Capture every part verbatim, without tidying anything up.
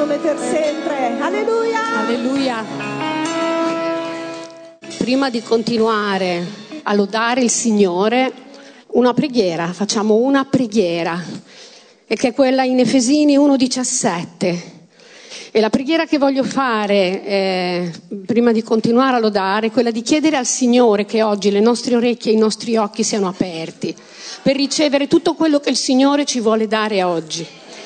lodandole per sempre. Alleluia. Alleluia. Prima di continuare a lodare il Signore, una preghiera, facciamo una preghiera, e che è quella in Efesini uno diciassette. E la preghiera che voglio fare, eh, prima di continuare a lodare, è quella di chiedere al Signore che oggi le nostre orecchie e i nostri occhi siano aperti per ricevere tutto quello che il Signore ci vuole dare oggi.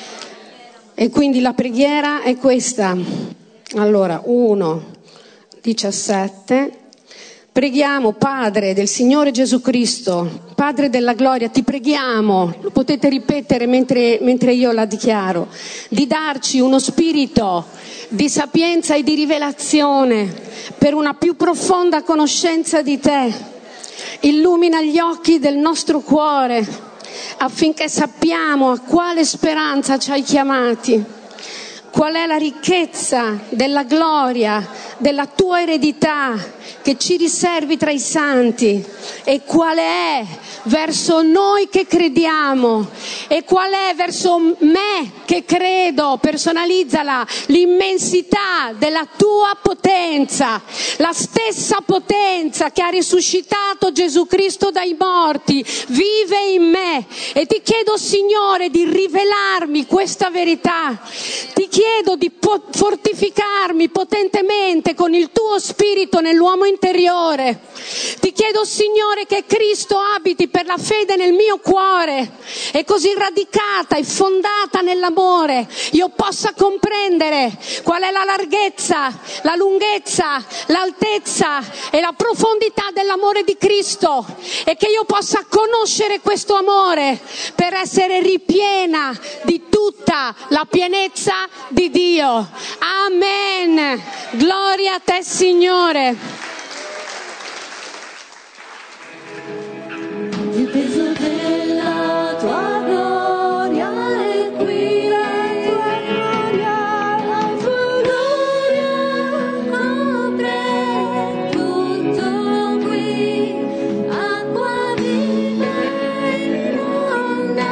E quindi la preghiera è questa. Allora, uno diciassette. Preghiamo, Padre del Signore Gesù Cristo, Padre della gloria, ti preghiamo, lo potete ripetere mentre, mentre io la dichiaro, di darci uno spirito di sapienza e di rivelazione per una più profonda conoscenza di te. Illumina gli occhi del nostro cuore affinché sappiamo a quale speranza ci hai chiamati, qual è la ricchezza della gloria della tua eredità che ci riservi tra i santi, e qual è verso noi che crediamo, e qual è verso me che credo, personalizzala, l'immensità della tua potenza, la stessa potenza che ha risuscitato Gesù Cristo dai morti vive in me. E ti chiedo, Signore, di rivelarmi questa verità, ti chiedo di po- fortificarmi potentemente con il tuo spirito nell'uomo interiore. Ti chiedo, Signore, che Cristo abiti per la fede nel mio cuore, e così radicata e fondata nell'amore io possa comprendere qual è la larghezza, la lunghezza, l'altezza e la profondità dell'amore di Cristo, e che io possa conoscere questo amore per essere ripiena di tutta la pienezza di Dio. Amen. Gloria a te, Signore. Il peso della tua gloria è qui, la tua gloria, la tua gloria copre tutto qui, acqua viva inonda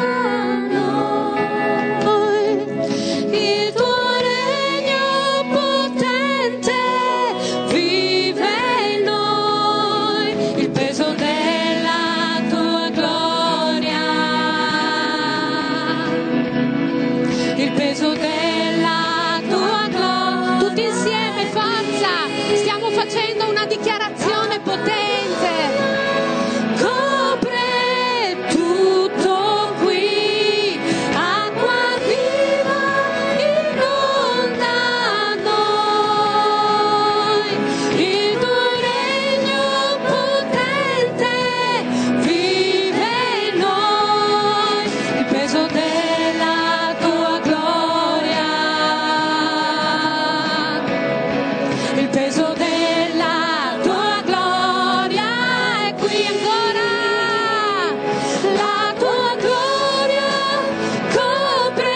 noi, il tuo regno potente vive in noi, il peso della il peso della tua gloria. Tutti insieme, forza, stiamo facendo una dichiarazione potente. Copre tutto qui, acqua viva inonda noi, il tuo regno potente vive in noi, il peso della il peso della tua gloria è qui ancora, la tua gloria copre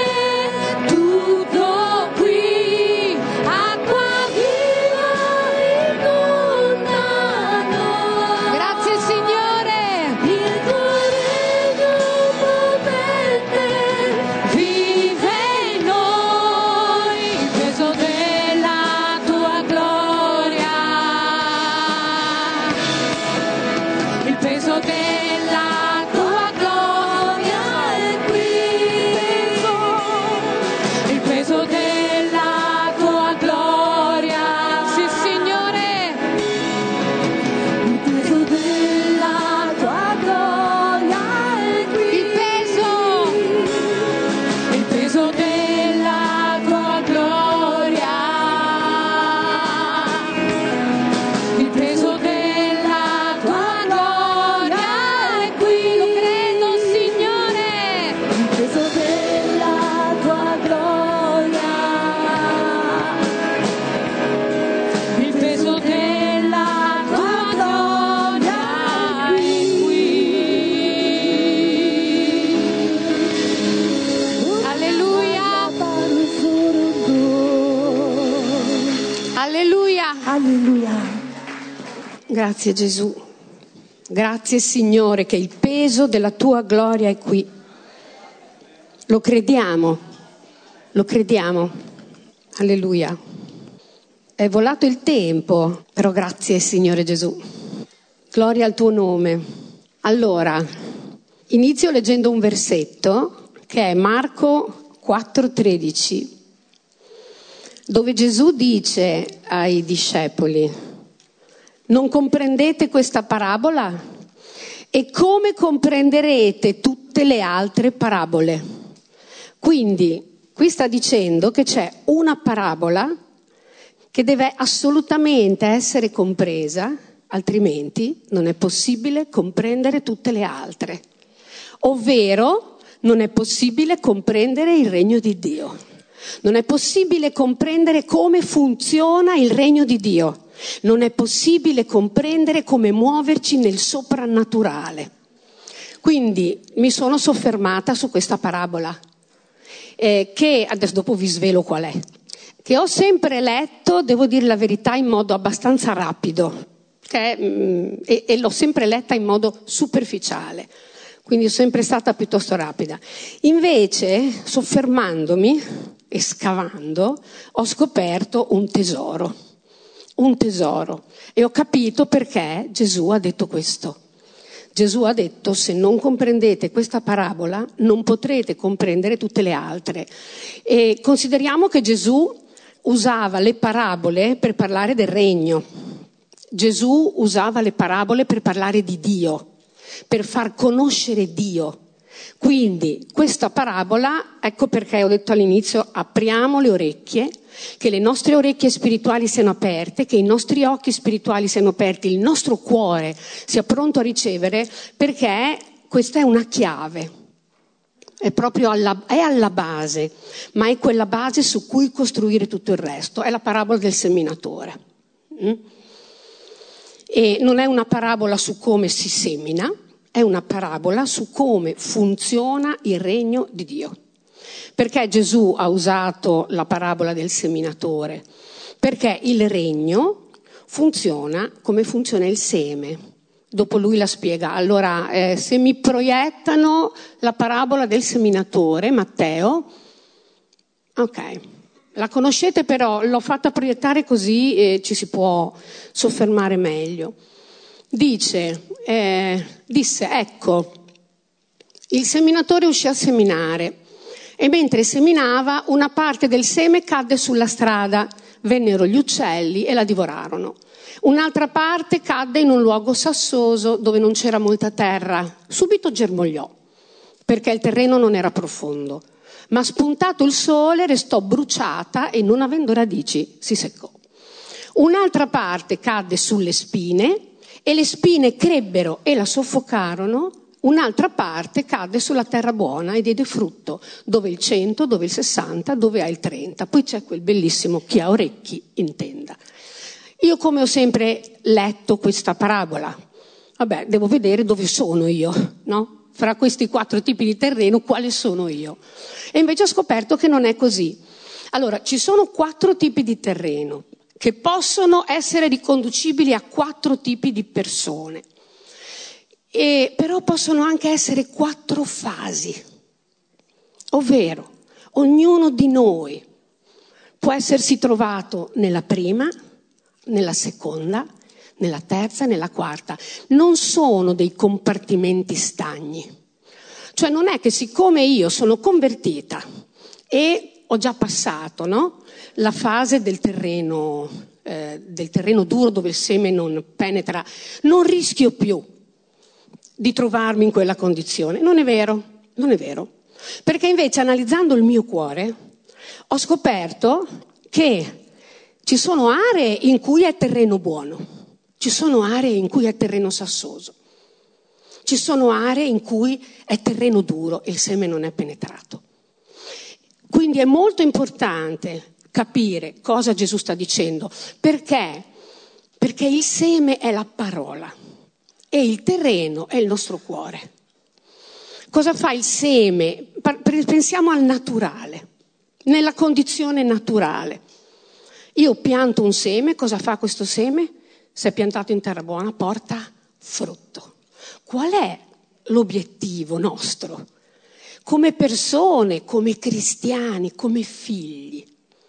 tutto qui, acqua viva inonda noi. Grazie, Signore. Il tuo regno potente vive in noi, il peso della tua gloria, il peso della tua gloria è qui, il peso della tua gloria, Sì, Signore. il peso della tua gloria è qui, Il peso. il peso della tua gloria, il peso della tua gloria è qui, Lo credo, Signore. il peso della tua gloria, il peso della tua gloria è qui. Alleluia. Alleluia. Alleluia. Grazie, Gesù. Grazie, Signore, che il peso della tua gloria è qui. Lo crediamo. Lo crediamo. Alleluia. È volato il tempo, però grazie Signore Gesù. Gloria al tuo nome. Allora, inizio leggendo un versetto che è Marco quattro tredici, dove Gesù dice ai discepoli: non comprendete questa parabola? E come comprenderete tutte le altre parabole? Quindi, qui sta dicendo che c'è una parabola che deve assolutamente essere compresa, altrimenti non è possibile comprendere tutte le altre. Ovvero, non è possibile comprendere il regno di Dio. Non è possibile comprendere come funziona il regno di Dio. Non è possibile comprendere come muoverci nel soprannaturale. Quindi mi sono soffermata su questa parabola, eh, che adesso dopo vi svelo qual è, che ho sempre letto, devo dire la verità, in modo abbastanza rapido, che, mm, e, e l'ho sempre letta in modo superficiale, quindi sono sempre stata piuttosto rapida. Invece, soffermandomi e scavando, ho scoperto un tesoro. Un tesoro. E ho capito perché Gesù ha detto questo. Gesù ha detto: se non comprendete questa parabola, non potrete comprendere tutte le altre. E consideriamo che Gesù usava le parabole per parlare del regno. Gesù usava le parabole per parlare di Dio, per far conoscere Dio. Quindi questa parabola, ecco perché ho detto all'inizio, apriamo le orecchie, che le nostre orecchie spirituali siano aperte, che i nostri occhi spirituali siano aperti, il nostro cuore sia pronto a ricevere, perché questa è una chiave, è proprio alla, è alla base, ma è quella base su cui costruire tutto il resto, è la parabola del seminatore. Mm? E non è una parabola su come si semina, è una parabola su come funziona il regno di Dio. Perché Gesù ha usato la parabola del seminatore? Perché il regno funziona come funziona il seme. Dopo lui la spiega. Allora, eh, se mi proiettano la parabola del seminatore, Matteo, ok, la conoscete, però l'ho fatta proiettare così e ci si può soffermare meglio. Dice, eh, disse, ecco, il seminatore uscì a seminare e mentre seminava una parte del seme cadde sulla strada, vennero gli uccelli e la divorarono. Un'altra parte cadde in un luogo sassoso dove non c'era molta terra, subito germogliò, perché il terreno non era profondo, ma spuntato il sole restò bruciata e non avendo radici si seccò. Un'altra parte cadde sulle spine e le spine crebbero e la soffocarono. Un'altra parte cadde sulla terra buona e diede frutto, dove il cento, dove il sessanta, dove ha il trenta. Poi c'è quel bellissimo chi ha orecchi intenda. Io come ho sempre letto questa parabola, vabbè, devo vedere dove sono io, no? Fra questi quattro tipi di terreno, quale sono io? E invece ho scoperto che non è così. Allora, ci sono quattro tipi di terreno che possono essere riconducibili a quattro tipi di persone. E però possono anche essere quattro fasi, ovvero ognuno di noi può essersi trovato nella prima, nella seconda, nella terza, nella quarta. Non sono dei compartimenti stagni. Cioè non è che siccome io sono convertita e ho già passato, no? La fase del terreno, eh, del terreno duro dove il seme non penetra, non rischio più di trovarmi in quella condizione. Non è vero, non è vero. Perché invece analizzando il mio cuore ho scoperto che ci sono aree in cui è terreno buono, ci sono aree in cui è terreno sassoso, ci sono aree in cui è terreno duro e il seme non è penetrato. Quindi è molto importante capire cosa Gesù sta dicendo. Perché? Perché il seme è la parola e il terreno è il nostro cuore. Cosa fa il seme? Pensiamo al naturale, nella condizione naturale. Io pianto un seme, cosa fa questo seme? Se è piantato in terra buona, porta frutto. Qual è l'obiettivo nostro? Come persone, come cristiani, come figli,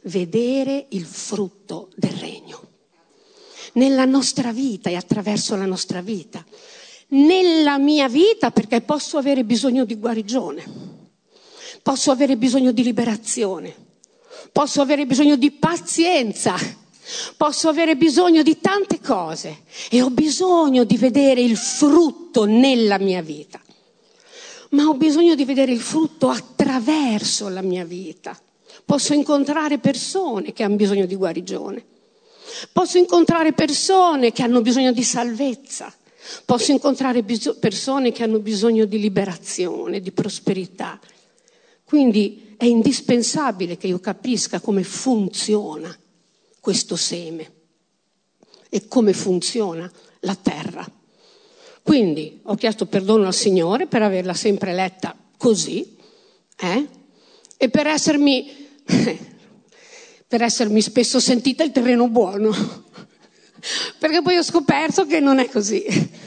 vedere il frutto del regno. Nella nostra vita e attraverso la nostra vita. Nella mia vita, perché posso avere bisogno di guarigione, posso avere bisogno di liberazione, posso avere bisogno di pazienza, posso avere bisogno di tante cose e ho bisogno di vedere il frutto nella mia vita. Ma ho bisogno di vedere il frutto attraverso la mia vita. Posso incontrare persone che hanno bisogno di guarigione, posso incontrare persone che hanno bisogno di salvezza, posso incontrare bis- persone che hanno bisogno di liberazione, di prosperità. Quindi è indispensabile che io capisca come funziona questo seme e come funziona la terra. Quindi ho chiesto perdono al Signore per averla sempre letta così, eh? E per essermi, per essermi spesso sentita il terreno buono, perché poi ho scoperto che non è così,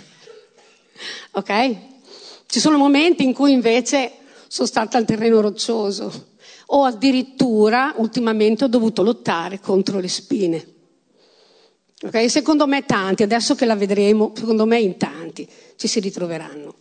ok? Ci sono momenti in cui invece sono stata al terreno roccioso o addirittura ultimamente ho dovuto lottare contro le spine. Okay? Secondo me tanti, adesso che la vedremo, secondo me in tanti ci si ritroveranno.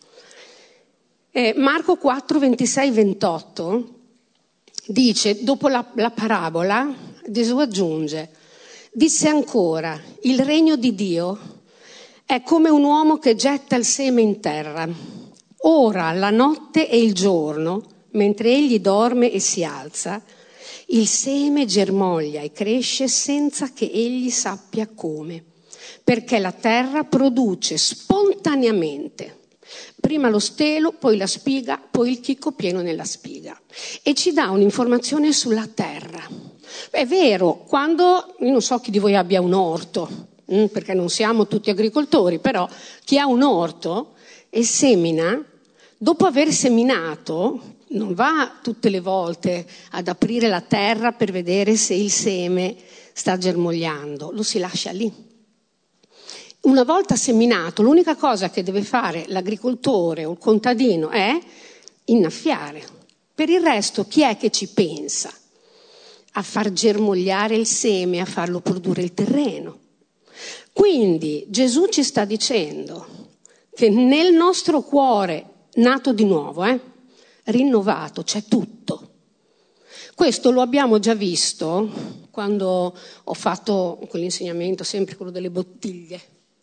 Eh, Marco quattro, ventisei, ventotto dice, dopo la, la parabola, Gesù aggiunge, disse ancora, il regno di Dio è come un uomo che getta il seme in terra. Ora la notte e il giorno, mentre egli dorme e si alza, il seme germoglia e cresce senza che egli sappia come, perché la terra produce spontaneamente prima lo stelo, poi la spiga, poi il chicco pieno nella spiga. E ci dà un'informazione sulla terra. È vero, quando, io non so chi di voi abbia un orto, perché non siamo tutti agricoltori, però chi ha un orto e semina, dopo aver seminato, non va tutte le volte ad aprire la terra per vedere se il seme sta germogliando, lo si lascia lì. Una volta seminato, l'unica cosa che deve fare l'agricoltore o il contadino è innaffiare. Per il resto, chi è che ci pensa a far germogliare il seme, a farlo produrre il terreno? Quindi Gesù ci sta dicendo che nel nostro cuore, nato di nuovo, eh, rinnovato, c'è tutto. Questo lo abbiamo già visto quando ho fatto quell'insegnamento, sempre quello delle bottiglie,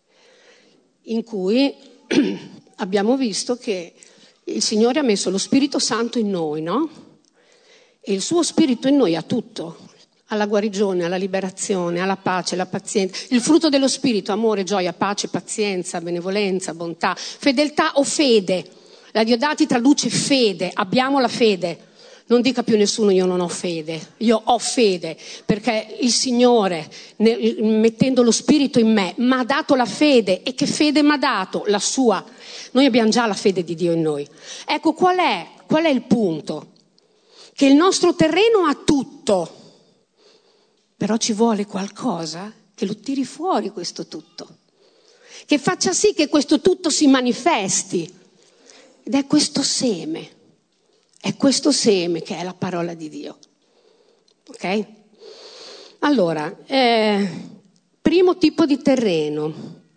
in cui abbiamo visto che il Signore ha messo lo Spirito Santo in noi, no? E il suo Spirito in noi ha tutto, alla guarigione, alla liberazione, alla pace, alla pazienza. Il frutto dello Spirito, amore, gioia, pace, pazienza, benevolenza, bontà, fedeltà o fede. La Diodati traduce fede, abbiamo la fede. Non dica più nessuno io non ho fede, io ho fede, perché il Signore, mettendo lo Spirito in me, mi ha dato la fede. E che fede mi ha dato? La sua. Noi abbiamo già la fede di Dio in noi. Ecco, qual è, qual è il punto? Che il nostro terreno ha tutto, però ci vuole qualcosa che lo tiri fuori questo tutto, che faccia sì che questo tutto si manifesti. Ed è questo seme. È questo seme che è la parola di Dio. Ok? Allora, eh, primo tipo di terreno.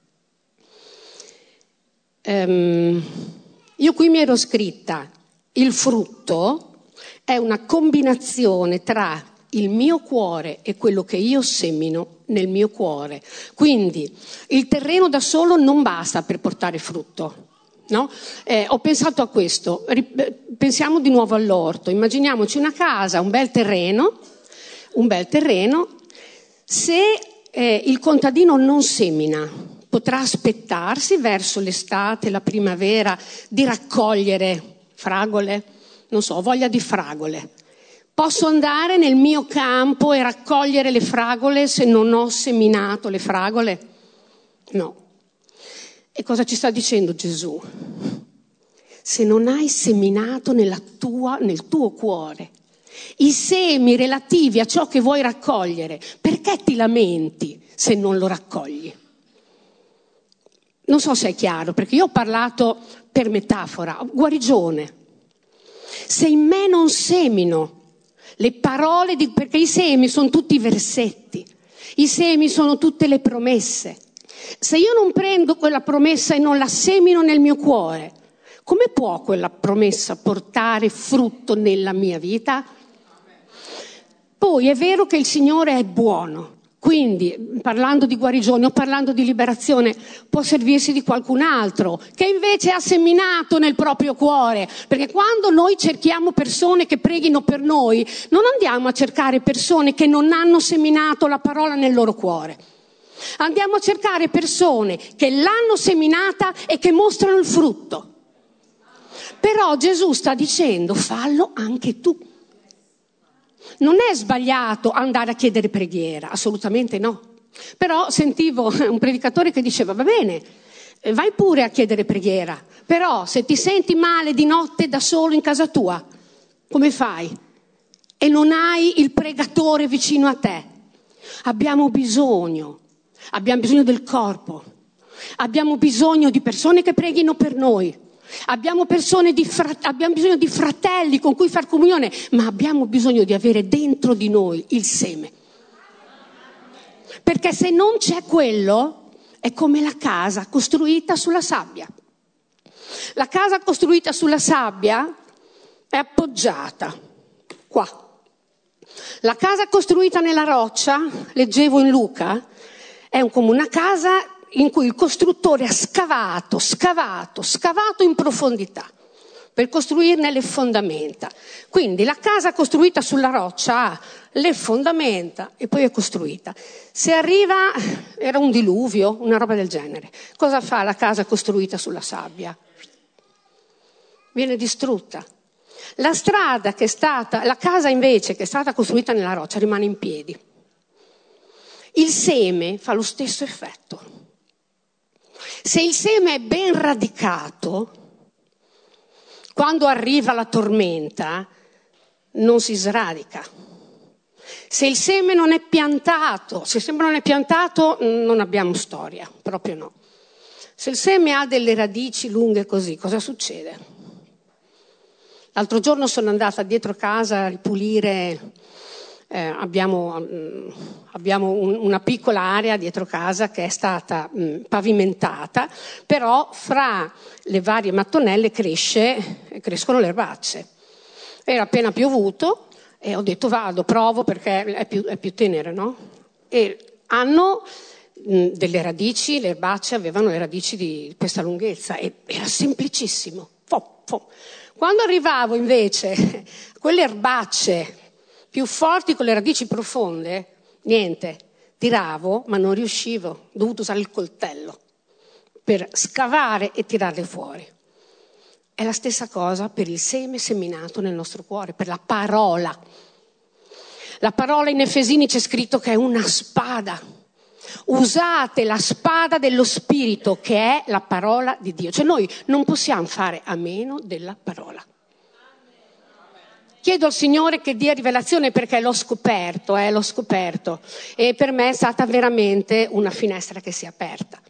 Um, io qui mi ero scritta, il frutto è una combinazione tra il mio cuore e quello che io semino nel mio cuore. Quindi il terreno da solo non basta per portare frutto. No? Eh, ho pensato a questo, pensiamo di nuovo all'orto, immaginiamoci una casa, un bel terreno, un bel terreno, se eh, il contadino non semina, potrà aspettarsi verso l'estate, la primavera, di raccogliere fragole, non so, ho voglia di fragole. Posso andare nel mio campo e raccogliere le fragole se non ho seminato le fragole? No. E cosa ci sta dicendo Gesù? Se non hai seminato nella tua, nel tuo cuore i semi relativi a ciò che vuoi raccogliere, perché ti lamenti se non lo raccogli? Non so se è chiaro, perché io ho parlato per metafora, guarigione. Se in me non semino Le parole, di, perché i semi sono tutti i versetti, i semi sono tutte le promesse. Se io non prendo quella promessa e non la semino nel mio cuore, come può quella promessa portare frutto nella mia vita? Poi è vero che il Signore è buono, quindi parlando di guarigione o parlando di liberazione può servirsi di qualcun altro che invece ha seminato nel proprio cuore, perché quando noi cerchiamo persone che preghino per noi non andiamo a cercare persone che non hanno seminato la parola nel loro cuore, andiamo a cercare persone che l'hanno seminata e che mostrano il frutto. Però Gesù sta dicendo fallo anche tu. Non è sbagliato andare a chiedere preghiera, assolutamente no. Però sentivo un predicatore che diceva va bene, vai pure a chiedere preghiera, però se ti senti male di notte da solo in casa tua, come fai? E non hai il pregatore vicino a te. Abbiamo bisogno, abbiamo bisogno del corpo, abbiamo bisogno di persone che preghino per noi. Abbiamo, persone di frat- abbiamo bisogno di fratelli con cui far comunione, ma abbiamo bisogno di avere dentro di noi il seme. Perché se non c'è quello, è come la casa costruita sulla sabbia. La casa costruita sulla sabbia è appoggiata qua. La casa costruita nella roccia, leggevo in Luca, è un, come una casa in cui il costruttore ha scavato, scavato, scavato in profondità per costruirne le fondamenta. Quindi la casa costruita sulla roccia ha le fondamenta e poi è costruita. Se arriva, era un diluvio, una roba del genere, cosa fa la casa costruita sulla sabbia? Viene distrutta. La strada che è stata, la casa invece che è stata costruita nella roccia rimane in piedi. Il seme fa lo stesso effetto. Se il seme è ben radicato, quando arriva la tormenta non si sradica. Se il seme non è piantato, se il seme non è piantato non abbiamo storia, proprio no. Se il seme ha delle radici lunghe così, cosa succede? L'altro giorno sono andata dietro casa a ripulire. Eh, abbiamo mh, abbiamo un, una piccola area dietro casa che è stata mh, pavimentata, però fra le varie mattonelle cresce, crescono le erbacce. Era appena piovuto e ho detto vado, provo perché è più, è più tenera, no? E hanno mh, delle radici, le erbacce avevano le radici di questa lunghezza e era semplicissimo. Fo, fo. Quando arrivavo invece quelle erbacce più forti con le radici profonde, niente, tiravo ma non riuscivo, ho dovuto usare il coltello per scavare e tirarle fuori. È la stessa cosa per il seme seminato nel nostro cuore, per la parola. La parola in Efesini c'è scritto che è una spada. Usate la spada dello Spirito che è la parola di Dio. Cioè noi non possiamo fare a meno della parola. Chiedo al Signore che dia rivelazione perché l'ho scoperto, eh, l'ho scoperto e per me è stata veramente una finestra che si è aperta.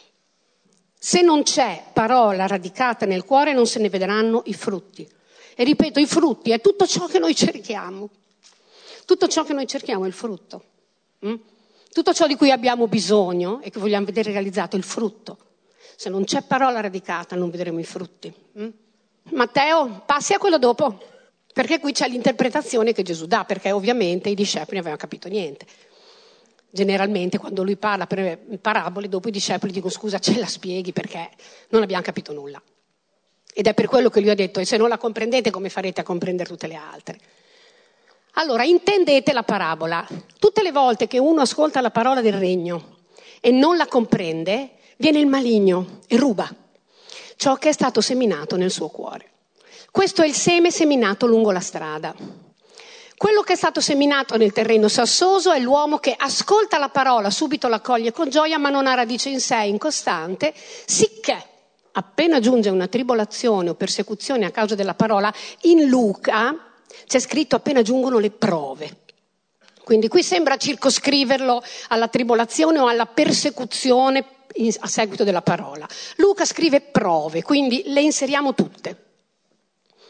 Se non c'è parola radicata nel cuore non se ne vedranno i frutti. E ripeto, i frutti è tutto ciò che noi cerchiamo. Tutto ciò che noi cerchiamo è il frutto. Mm? Tutto ciò di cui abbiamo bisogno e che vogliamo vedere realizzato è il frutto. Se non c'è parola radicata non vedremo i frutti. Mm? Matteo, passi a quello dopo. Perché qui c'è l'interpretazione che Gesù dà, perché ovviamente i discepoli non avevano capito niente. Generalmente quando lui parla per parabole, dopo i discepoli dicono scusa, ce la spieghi perché non abbiamo capito nulla. Ed è per quello che lui ha detto, e se non la comprendete come farete a comprendere tutte le altre? Allora, intendete la parabola. Tutte le volte che uno ascolta la parola del regno e non la comprende, viene il maligno e ruba ciò che è stato seminato nel suo cuore. Questo è il seme seminato lungo la strada. Quello che è stato seminato nel terreno sassoso è l'uomo che ascolta la parola, subito la coglie con gioia, ma non ha radice in sé, incostante, sicché appena giunge una tribolazione o persecuzione a causa della parola, in Luca c'è scritto appena giungono le prove. Quindi qui sembra circoscriverlo alla tribolazione o alla persecuzione a seguito della parola. Luca scrive prove, quindi le inseriamo tutte.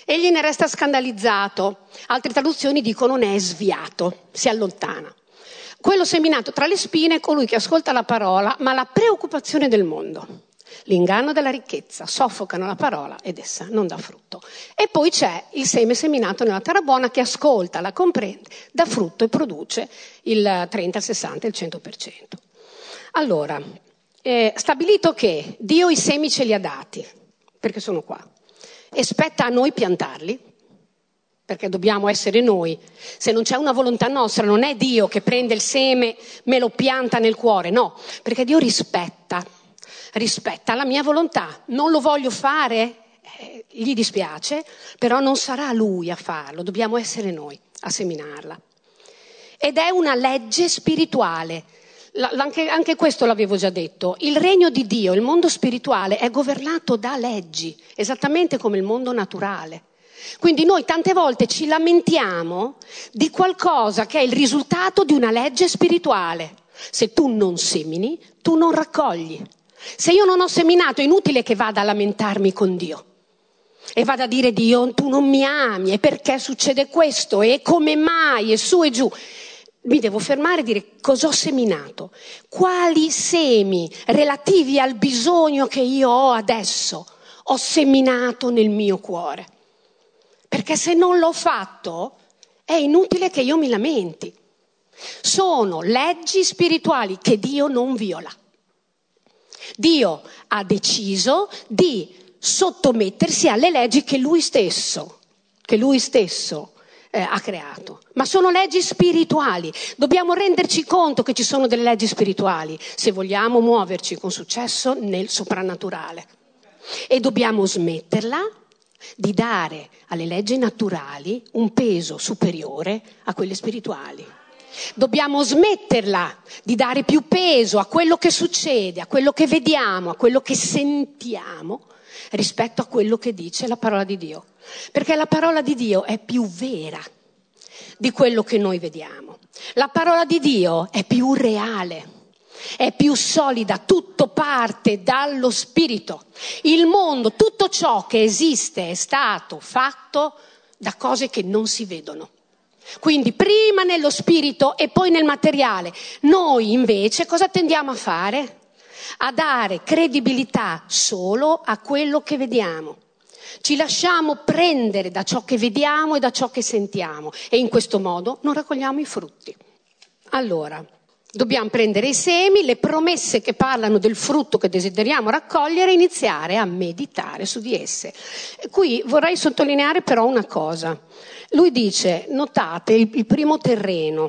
Egli ne resta scandalizzato. Altre traduzioni dicono ne è sviato, si allontana. Quello seminato tra le spine è colui che ascolta la parola, ma la preoccupazione del mondo, l'inganno della ricchezza, soffocano la parola ed essa non dà frutto. E poi c'è il seme seminato nella terra buona che ascolta, la comprende, dà frutto e produce il trenta, il sessanta, il cento per cento. Allora, eh, stabilito che Dio i semi ce li ha dati, perché sono qua, e spetta a noi piantarli, perché dobbiamo essere noi. Se non c'è una volontà nostra, non è Dio che prende il seme, me lo pianta nel cuore, no, perché Dio rispetta, rispetta la mia volontà. Non lo voglio fare, eh, gli dispiace, però non sarà Lui a farlo, dobbiamo essere noi a seminarla. Ed è una legge spirituale. Anche, anche questo l'avevo già detto, il regno di Dio, il mondo spirituale è governato da leggi, esattamente come il mondo naturale. Quindi noi tante volte ci lamentiamo di qualcosa che è il risultato di una legge spirituale. Se tu non semini, tu non raccogli. Se io non ho seminato è inutile che vada a lamentarmi con Dio e vada a dire Dio tu non mi ami e perché succede questo e come mai e su e giù. Mi devo fermare e dire cosa ho seminato, quali semi relativi al bisogno che io ho adesso ho seminato nel mio cuore. Perché se non l'ho fatto è inutile che io mi lamenti. Sono leggi spirituali che Dio non viola. Dio ha deciso di sottomettersi alle leggi che Lui stesso, che Lui stesso Eh, ha creato, ma sono leggi spirituali. Dobbiamo renderci conto che ci sono delle leggi spirituali se vogliamo muoverci con successo nel soprannaturale, e dobbiamo smetterla di dare alle leggi naturali un peso superiore a quelle spirituali. Dobbiamo smetterla di dare più peso a quello che succede, a quello che vediamo, a quello che sentiamo rispetto a quello che dice la parola di Dio. Perché la parola di Dio è più vera di quello che noi vediamo. La parola di Dio è più reale, è più solida, tutto parte dallo Spirito. Il mondo, tutto ciò che esiste è stato fatto da cose che non si vedono. Quindi prima nello Spirito e poi nel materiale. Noi invece cosa tendiamo a fare? A dare credibilità solo a quello che vediamo. Ci lasciamo prendere da ciò che vediamo e da ciò che sentiamo e in questo modo non raccogliamo i frutti. Allora, dobbiamo prendere i semi, le promesse che parlano del frutto che desideriamo raccogliere e iniziare a meditare su di esse. Qui vorrei sottolineare però una cosa. Lui dice, notate, il, il primo terreno,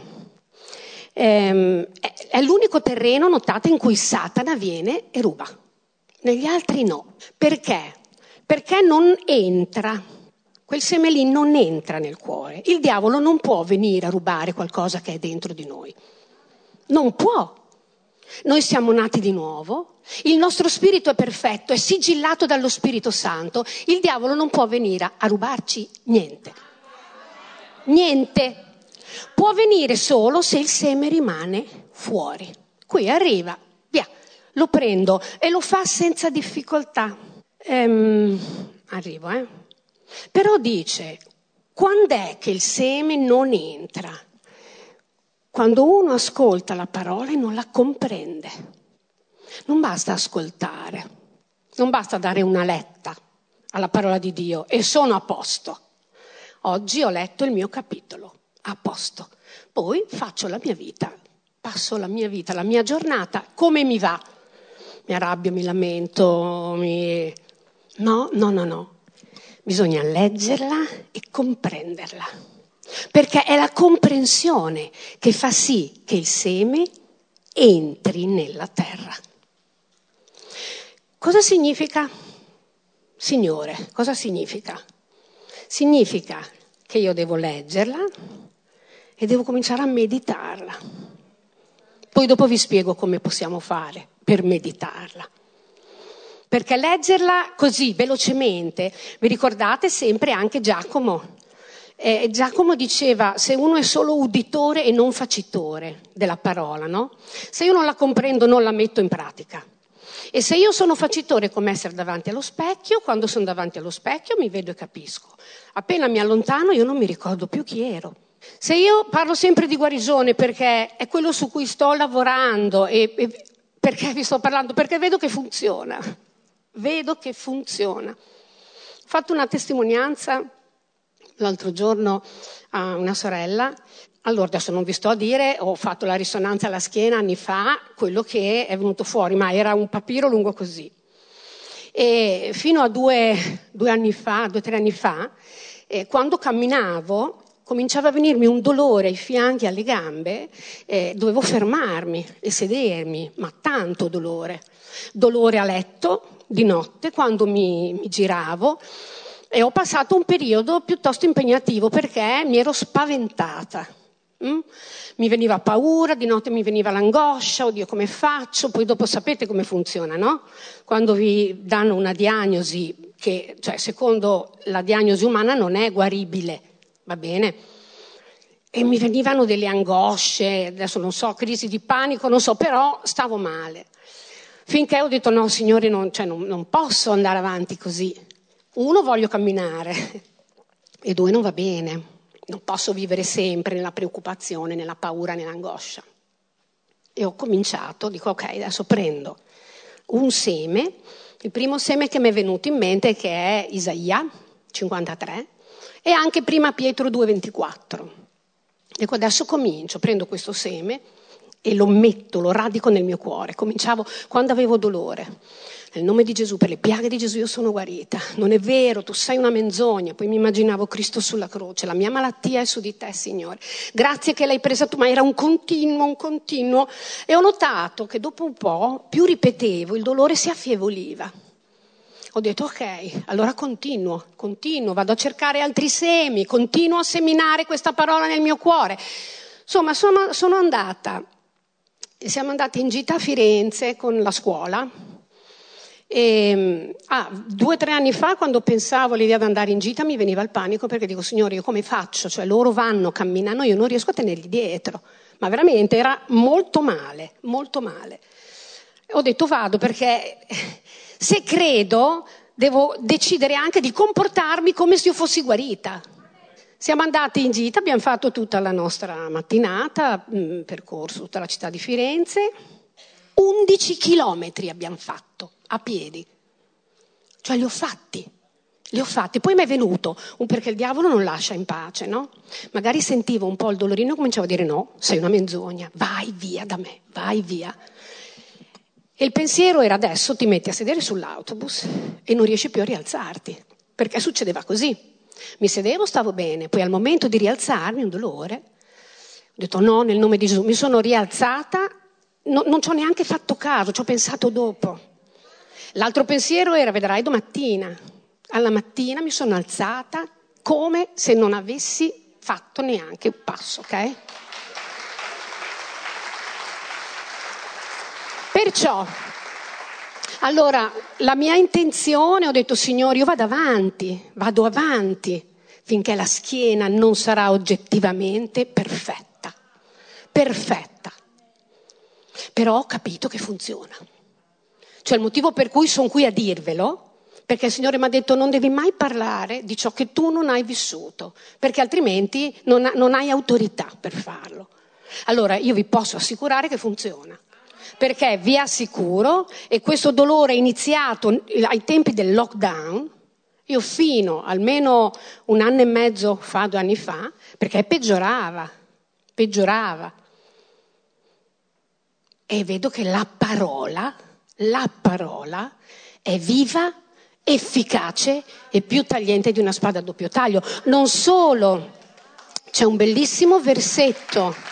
ehm, è, è l'unico terreno, notate, in cui Satana viene e ruba. Negli altri no. Perché? Perché non entra, quel seme lì non entra nel cuore. Il diavolo non può venire a rubare qualcosa che è dentro di noi. Non può. Noi siamo nati di nuovo, il nostro spirito è perfetto, è sigillato dallo Spirito Santo. Il diavolo non può venire a rubarci niente. Niente. Può venire solo se il seme rimane fuori. Qui arriva, via, lo prendo e lo fa senza difficoltà. Ehm, arrivo, eh. Però dice, quando è che il seme non entra? Quando uno ascolta la parola e non la comprende. Non basta ascoltare, non basta dare una letta alla parola di Dio e sono a posto. Oggi ho letto il mio capitolo, a posto. Poi faccio la mia vita, passo la mia vita, la mia giornata, come mi va. Mi arrabbio, mi lamento, mi... No, no, no, no. Bisogna leggerla e comprenderla. Perché è la comprensione che fa sì che il seme entri nella terra. Cosa significa? Signore, cosa significa? Significa che io devo leggerla e devo cominciare a meditarla. Poi dopo vi spiego come possiamo fare per meditarla. Perché leggerla così velocemente, vi ricordate sempre anche Giacomo? Eh, Giacomo diceva, se uno è solo uditore e non facitore della parola, no? Se io non la comprendo non la metto in pratica. E se io sono facitore come essere davanti allo specchio, quando sono davanti allo specchio mi vedo e capisco. Appena mi allontano io non mi ricordo più chi ero. Se io parlo sempre di guarigione perché è quello su cui sto lavorando e, e perché vi sto parlando? Perché vedo che funziona. Vedo che funziona. Ho fatto una testimonianza l'altro giorno a una sorella. Allora, adesso non vi sto a dire, ho fatto la risonanza alla schiena anni fa, quello che è venuto fuori, ma era un papiro lungo così. E fino a due, due anni fa, due o tre anni fa, eh, quando camminavo, cominciava a venirmi un dolore ai fianchi, alle gambe, eh, dovevo fermarmi e sedermi, ma tanto dolore. Dolore a letto, di notte, quando mi, mi giravo, e ho passato un periodo piuttosto impegnativo perché mi ero spaventata. Mm? Mi veniva paura, di notte mi veniva l'angoscia, oddio come faccio, poi dopo sapete come funziona, no? Quando vi danno una diagnosi che, cioè secondo la diagnosi umana non è guaribile, va bene? E mi venivano delle angosce, adesso non so, crisi di panico, non so, però stavo male. Finché ho detto no signore, non, cioè, non, non posso andare avanti così. Uno, voglio camminare, e due, non va bene. Non posso vivere sempre nella preoccupazione, nella paura, nell'angoscia. E ho cominciato, dico ok, adesso prendo un seme, il primo seme che mi è venuto in mente che è Isaia cinquantatré e anche prima Pietro due ventiquattro. Dico adesso comincio, prendo questo seme e lo metto, lo radico nel mio cuore. Cominciavo quando avevo dolore. Nel nome di Gesù, per le piaghe di Gesù io sono guarita. Non è vero, tu sei una menzogna. Poi mi immaginavo Cristo sulla croce. La mia malattia è su di te, Signore. Grazie che l'hai presa tu, ma era un continuo, un continuo. E ho notato che dopo un po', più ripetevo, il dolore si affieoliva. Ho detto ok, allora continuo, continuo, vado a cercare altri semi, continuo a seminare questa parola nel mio cuore. Insomma, sono, sono andata, siamo andati in gita a Firenze con la scuola. E, ah, due o tre anni fa, quando pensavo all'idea di andare in gita, mi veniva il panico perché dico, Signore, io come faccio? Cioè loro vanno, camminano, io non riesco a tenerli dietro. Ma veramente era molto male, molto male. Ho detto vado perché se credo devo decidere anche di comportarmi come se io fossi guarita. Siamo andati in gita, abbiamo fatto tutta la nostra mattinata, mh, percorso tutta la città di Firenze, undici chilometri abbiamo fatto a piedi, cioè li ho fatti, li ho fatti. Poi mi è venuto un perché il diavolo non lascia in pace, no? Magari sentivo un po' il dolorino e cominciavo a dire no, sei una menzogna, vai via da me, vai via. E il pensiero era adesso ti metti a sedere sull'autobus e non riesci più a rialzarti, perché succedeva così. Mi sedevo, stavo bene, poi al momento di rialzarmi un dolore, ho detto no, nel nome di Gesù, mi sono rialzata, no, non ci ho neanche fatto caso, ci ho pensato dopo. L'altro pensiero era, vedrai domattina, alla mattina mi sono alzata come se non avessi fatto neanche un passo, ok? Perciò, allora, la mia intenzione, ho detto, Signore, io vado avanti, vado avanti, finché la schiena non sarà oggettivamente perfetta, perfetta. Però ho capito che funziona. Cioè il motivo per cui sono qui a dirvelo, perché il Signore mi ha detto non devi mai parlare di ciò che tu non hai vissuto, perché altrimenti non, ha, non hai autorità per farlo. Allora io vi posso assicurare che funziona. Perché vi assicuro, e questo dolore è iniziato ai tempi del lockdown, io fino almeno un anno e mezzo fa, due anni fa, perché peggiorava, peggiorava. E vedo che la parola, la parola è viva, efficace e più tagliente di una spada a doppio taglio. Non solo, c'è un bellissimo versetto.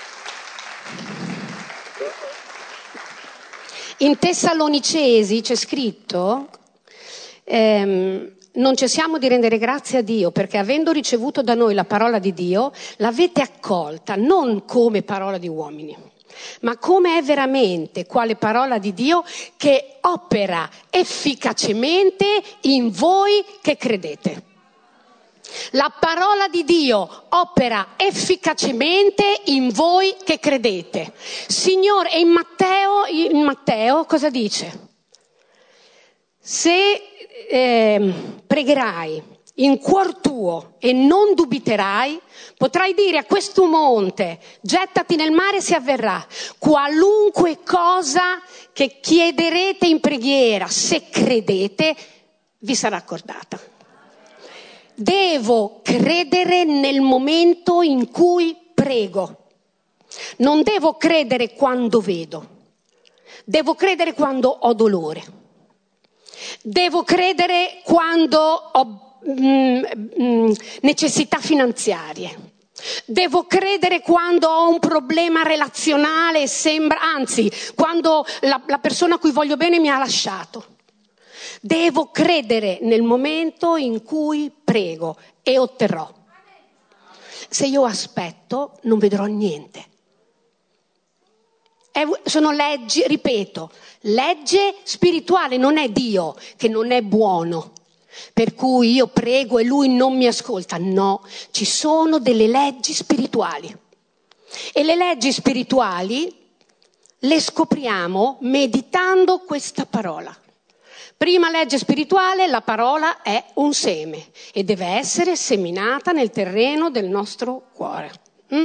In Tessalonicesi c'è scritto, ehm, non cessiamo di rendere grazie a Dio perché avendo ricevuto da noi la parola di Dio, l'avete accolta non come parola di uomini, ma come è veramente, quale parola di Dio che opera efficacemente in voi che credete. La parola di Dio opera efficacemente in voi che credete. Signore, e in Matteo, in Matteo cosa dice? Se eh, pregherai in cuor tuo e non dubiterai, potrai dire a questo monte, gettati nel mare, si avverrà. Qualunque cosa che chiederete in preghiera, se credete, vi sarà accordata. Devo credere nel momento in cui prego. Non devo credere quando vedo. Devo credere quando ho dolore. Devo credere quando ho mm, mm, necessità finanziarie. Devo credere quando ho un problema relazionale e sembra, anzi, quando la, la persona a cui voglio bene mi ha lasciato. Devo credere nel momento in cui prego e otterrò. Se io aspetto, non vedrò niente. È, sono leggi, ripeto, legge spirituale, non è Dio che non è buono, per cui io prego e Lui non mi ascolta. No, ci sono delle leggi spirituali. E le leggi spirituali le scopriamo meditando questa parola. Prima legge spirituale, la parola è un seme e deve essere seminata nel terreno del nostro cuore. Mm?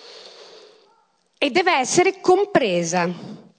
E deve essere compresa.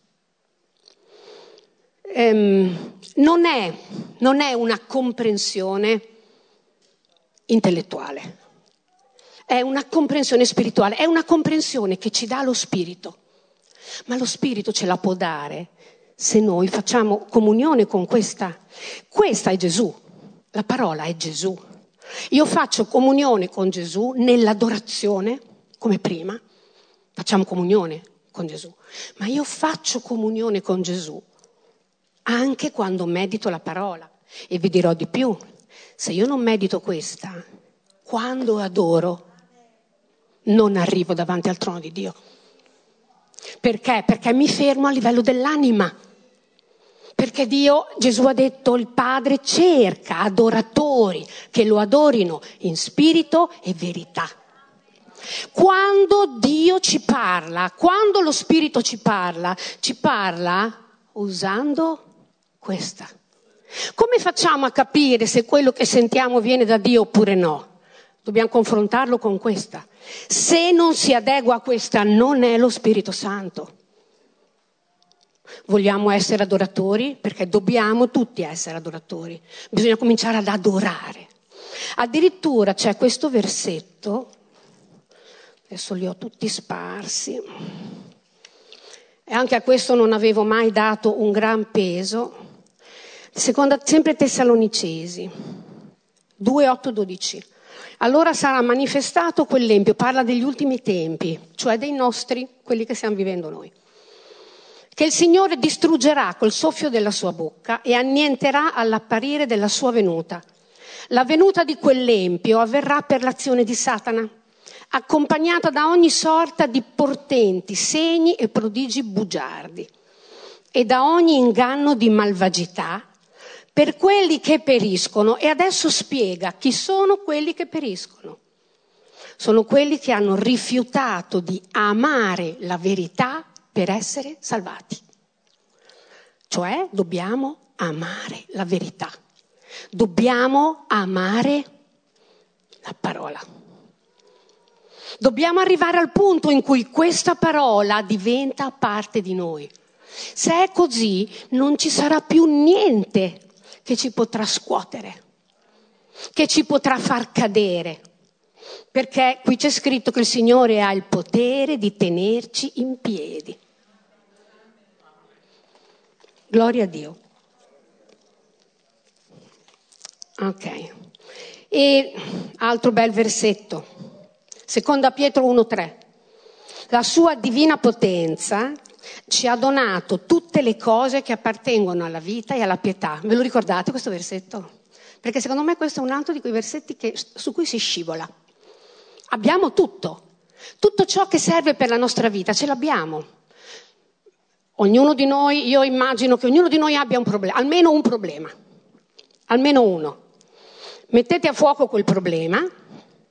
Ehm, non è, non è una comprensione intellettuale, è una comprensione spirituale, è una comprensione che ci dà lo Spirito. Ma lo Spirito ce la può dare se noi facciamo comunione con questa. Questa è Gesù, la parola è Gesù. Io faccio comunione con Gesù nell'adorazione, come prima, facciamo comunione con Gesù, ma io faccio comunione con Gesù anche quando medito la parola. E vi dirò di più, se io non medito questa, quando adoro, non arrivo davanti al trono di Dio. Perché? Perché mi fermo a livello dell'anima. Perché Dio, Gesù ha detto, il Padre cerca adoratori che lo adorino in spirito e verità. Quando Dio ci parla, quando lo Spirito ci parla, ci parla usando questa. Come facciamo a capire se quello che sentiamo viene da Dio oppure no? Dobbiamo confrontarlo con questa. Se non si adegua a questa, non è lo Spirito Santo. Vogliamo essere adoratori? Perché dobbiamo tutti essere adoratori. Bisogna cominciare ad adorare. Addirittura c'è questo versetto, adesso li ho tutti sparsi, e anche a questo non avevo mai dato un gran peso. Seconda, sempre Tessalonicesi due, otto, dodici. Allora sarà manifestato quell'empio, parla degli ultimi tempi, cioè dei nostri, quelli che stiamo vivendo noi, che il Signore distruggerà col soffio della sua bocca e annienterà all'apparire della sua venuta. La venuta di quell'empio avverrà per l'azione di Satana, accompagnata da ogni sorta di portenti, segni e prodigi bugiardi, e da ogni inganno di malvagità per quelli che periscono. E adesso spiega chi sono quelli che periscono. Sono quelli che hanno rifiutato di amare la verità per essere salvati. Cioè dobbiamo amare la verità. Dobbiamo amare la parola. Dobbiamo arrivare al punto in cui questa parola diventa parte di noi. Se è così, non ci sarà più niente che ci potrà scuotere, che ci potrà far cadere. Perché qui c'è scritto che il Signore ha il potere di tenerci in piedi. Gloria a Dio. Ok. E altro bel versetto. Seconda Pietro uno tre. La sua divina potenza ci ha donato tutte le cose che appartengono alla vita e alla pietà. Ve lo ricordate questo versetto? Perché secondo me questo è un altro di quei versetti che, su cui si scivola. Abbiamo tutto. Tutto ciò che serve per la nostra vita ce l'abbiamo. Ognuno di noi, io immagino che ognuno di noi abbia un problema, almeno un problema. Almeno uno. Mettete a fuoco quel problema.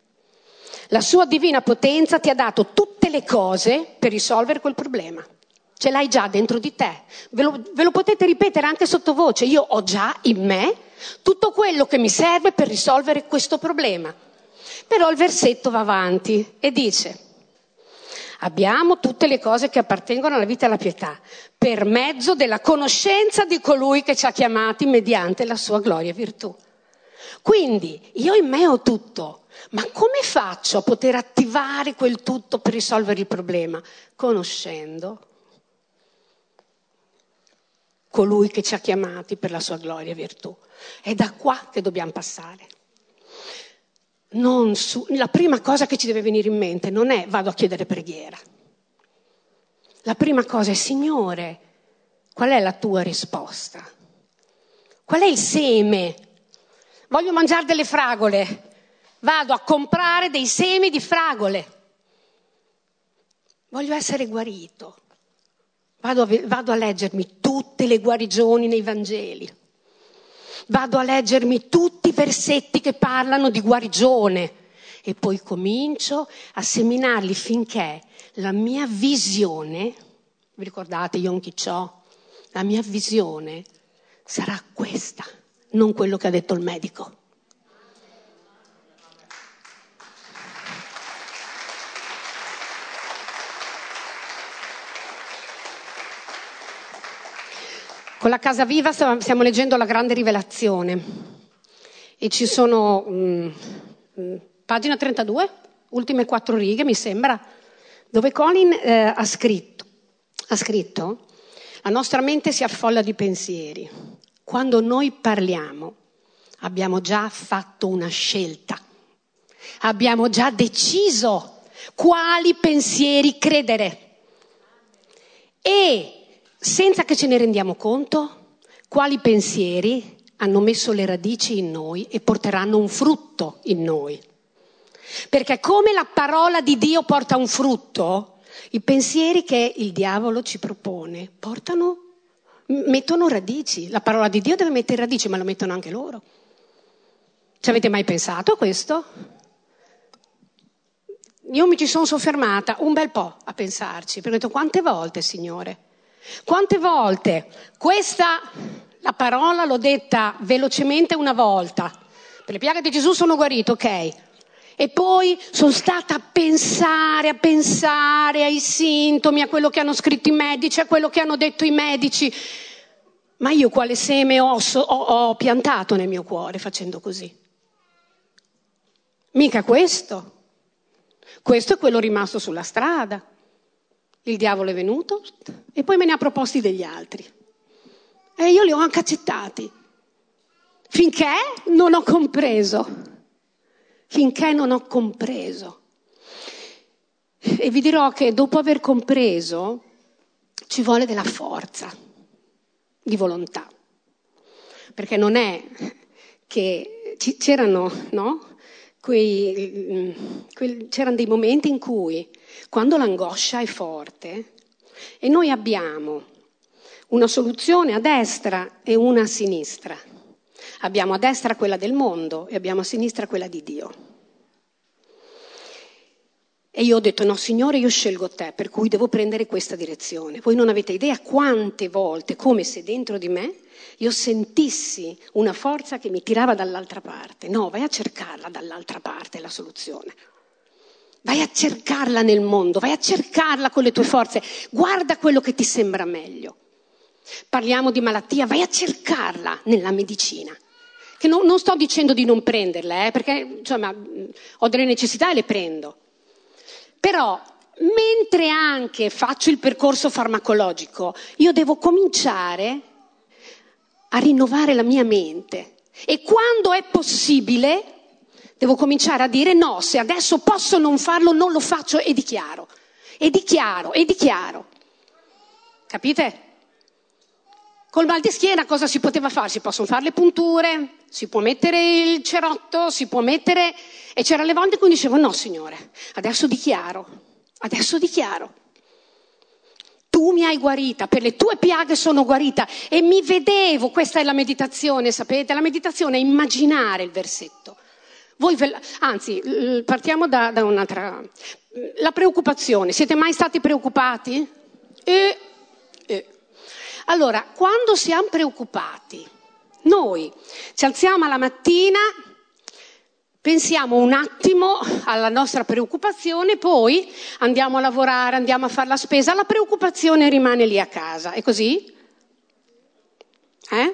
La sua divina potenza ti ha dato tutte le cose per risolvere quel problema. Ce l'hai già dentro di te. Ve lo, ve lo potete ripetere anche sottovoce. Io ho già in me tutto quello che mi serve per risolvere questo problema. Però il versetto va avanti e dice: abbiamo tutte le cose che appartengono alla vita e alla pietà, per mezzo della conoscenza di colui che ci ha chiamati mediante la sua gloria e virtù. Quindi io in me ho tutto, ma come faccio a poter attivare quel tutto per risolvere il problema? Conoscendo colui che ci ha chiamati per la sua gloria e virtù. È da qua che dobbiamo passare. Non su, la prima cosa che ci deve venire in mente non è vado a chiedere preghiera. La prima cosa è: Signore, qual è la tua risposta? Qual è il seme? Voglio mangiare delle fragole, vado a comprare dei semi di fragole. Voglio essere guarito, vado a, vado a leggermi tutte le guarigioni nei Vangeli. Vado a leggermi tutti i versetti che parlano di guarigione e poi comincio a seminarli finché la mia visione, vi ricordate Yom Kippur? La mia visione sarà questa, non quello che ha detto il medico. Con la Casa Viva stiamo leggendo la Grande Rivelazione e ci sono, mh, mh, pagina trentadue, ultime quattro righe mi sembra, dove Colin eh, ha scritto, ha scritto: la nostra mente si affolla di pensieri. Quando noi parliamo abbiamo già fatto una scelta, abbiamo già deciso quali pensieri credere e senza che ce ne rendiamo conto, quali pensieri hanno messo le radici in noi e porteranno un frutto in noi. Perché come la parola di Dio porta un frutto, i pensieri che il diavolo ci propone portano, mettono radici. La parola di Dio deve mettere radici, ma lo mettono anche loro. Ci avete mai pensato a questo? Io mi ci sono soffermata un bel po' a pensarci, perché ho detto: quante volte, Signore? Quante volte questa, la parola l'ho detta velocemente una volta, per le piaghe di Gesù sono guarito, ok, e poi sono stata a pensare, a pensare ai sintomi, a quello che hanno scritto i medici, a quello che hanno detto i medici, ma io quale seme ho, ho, ho piantato nel mio cuore facendo così? Mica questo, questo è quello rimasto sulla strada. Il diavolo è venuto e poi me ne ha proposti degli altri e io li ho anche accettati finché non ho compreso finché non ho compreso e vi dirò che dopo aver compreso ci vuole della forza di volontà, perché non è che c'erano, no? Quei, quei, c'erano dei momenti in cui, quando l'angoscia è forte e noi abbiamo una soluzione a destra e una a sinistra, abbiamo a destra quella del mondo e abbiamo a sinistra quella di Dio. E io ho detto: no, Signore, io scelgo te, per cui devo prendere questa direzione. Voi non avete idea quante volte, come se dentro di me io sentissi una forza che mi tirava dall'altra parte. No, vai a cercarla dall'altra parte la soluzione. Vai a cercarla nel mondo, vai a cercarla con le tue forze. Guarda quello che ti sembra meglio. Parliamo di malattia, vai a cercarla nella medicina. Che non, non sto dicendo di non prenderla, eh, perché insomma ho delle necessità e le prendo. Però mentre anche faccio il percorso farmacologico, io devo cominciare a rinnovare la mia mente e quando è possibile devo cominciare a dire: no, se adesso posso non farlo, non lo faccio, e dichiaro, e dichiaro, e dichiaro. Capite? Col mal di schiena cosa si poteva fare? Si possono fare le punture, si può mettere il cerotto, si può mettere... E c'era le volte in cui dicevo: no, Signore, adesso dichiaro, adesso dichiaro. Tu mi hai guarita, per le tue piaghe sono guarita. E mi vedevo, questa è la meditazione, sapete? La meditazione è immaginare il versetto. Voi ve la, anzi, partiamo da, da un'altra... La preoccupazione. Siete mai stati preoccupati? E Eh. Allora, quando siamo preoccupati, noi ci alziamo alla mattina, pensiamo un attimo alla nostra preoccupazione, poi andiamo a lavorare, andiamo a fare la spesa, la preoccupazione rimane lì a casa. È così? Eh?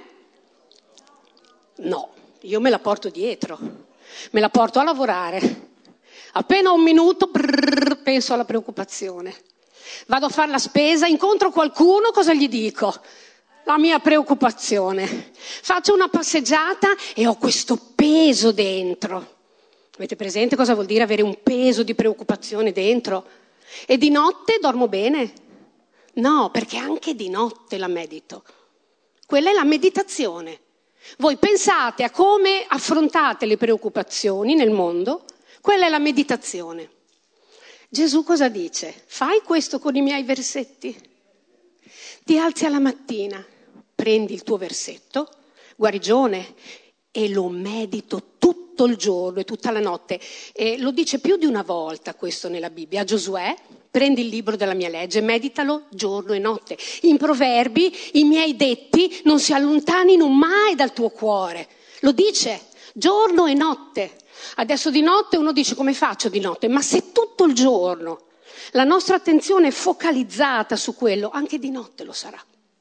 No, io me la porto dietro, me la porto a lavorare. Appena un minuto brrr, penso alla preoccupazione. Vado a fare la spesa, incontro qualcuno, cosa gli dico? La mia preoccupazione. Faccio una passeggiata e ho questo peso dentro. Avete presente cosa vuol dire avere un peso di preoccupazione dentro? E di notte dormo bene? No, perché anche di notte la medito. Quella è la meditazione. Voi pensate a come affrontate le preoccupazioni nel mondo, quella è la meditazione. Gesù cosa dice? Fai questo con i miei versetti. Ti alzi alla mattina, prendi il tuo versetto, guarigione, e lo medito tutto il giorno e tutta la notte. E lo dice più di una volta questo nella Bibbia. A Giosuè, prendi il libro della mia legge, meditalo giorno e notte. In Proverbi, i miei detti non si allontanino mai dal tuo cuore. Lo dice giorno e notte. Adesso di notte uno dice come faccio di notte? Ma se tutto il giorno la nostra attenzione è focalizzata su quello, anche di notte lo sarà.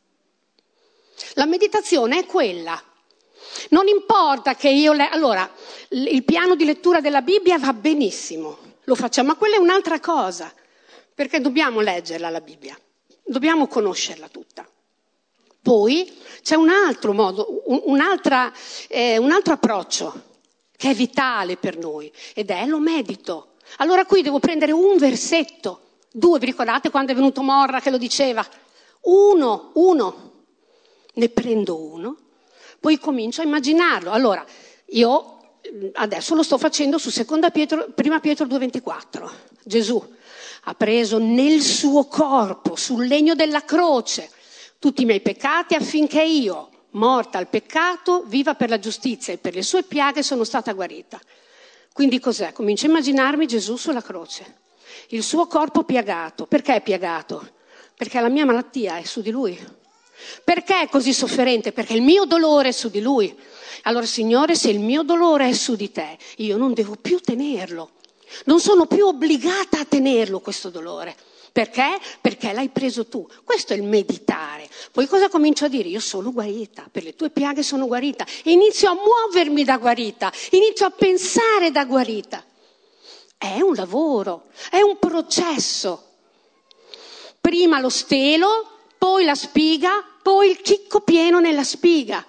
La meditazione è quella. Non importa che io... Le... Allora, il piano di lettura della Bibbia va benissimo, lo facciamo, ma quella è un'altra cosa, perché dobbiamo leggerla la Bibbia, dobbiamo conoscerla tutta. Poi c'è un altro modo, un, un'altra, eh, un altro approccio che è vitale per noi, ed è lo medito. Allora qui devo prendere un versetto, due, vi ricordate quando è venuto Morra che lo diceva? Uno, uno, ne prendo uno, poi comincio a immaginarlo. Allora, io adesso lo sto facendo su seconda Pietro, prima Pietro due ventiquattro. Gesù ha preso nel suo corpo, sul legno della croce, tutti i miei peccati affinché io, morta al peccato, viva per la giustizia, e per le sue piaghe sono stata guarita. Quindi cos'è? Comincio a immaginarmi Gesù sulla croce, il suo corpo piagato. Perché è piagato? Perché la mia malattia è su di lui. Perché è così sofferente? Perché il mio dolore è su di lui. Allora, Signore, se il mio dolore è su di te, io non devo più tenerlo. Non sono più obbligata a tenerlo questo dolore. Perché? Perché l'hai preso tu. Questo è il meditare. Poi cosa comincio a dire? Io sono guarita, per le tue piaghe sono guarita. E inizio a muovermi da guarita, inizio a pensare da guarita. È un lavoro, è un processo. Prima lo stelo, poi la spiga, poi il chicco pieno nella spiga.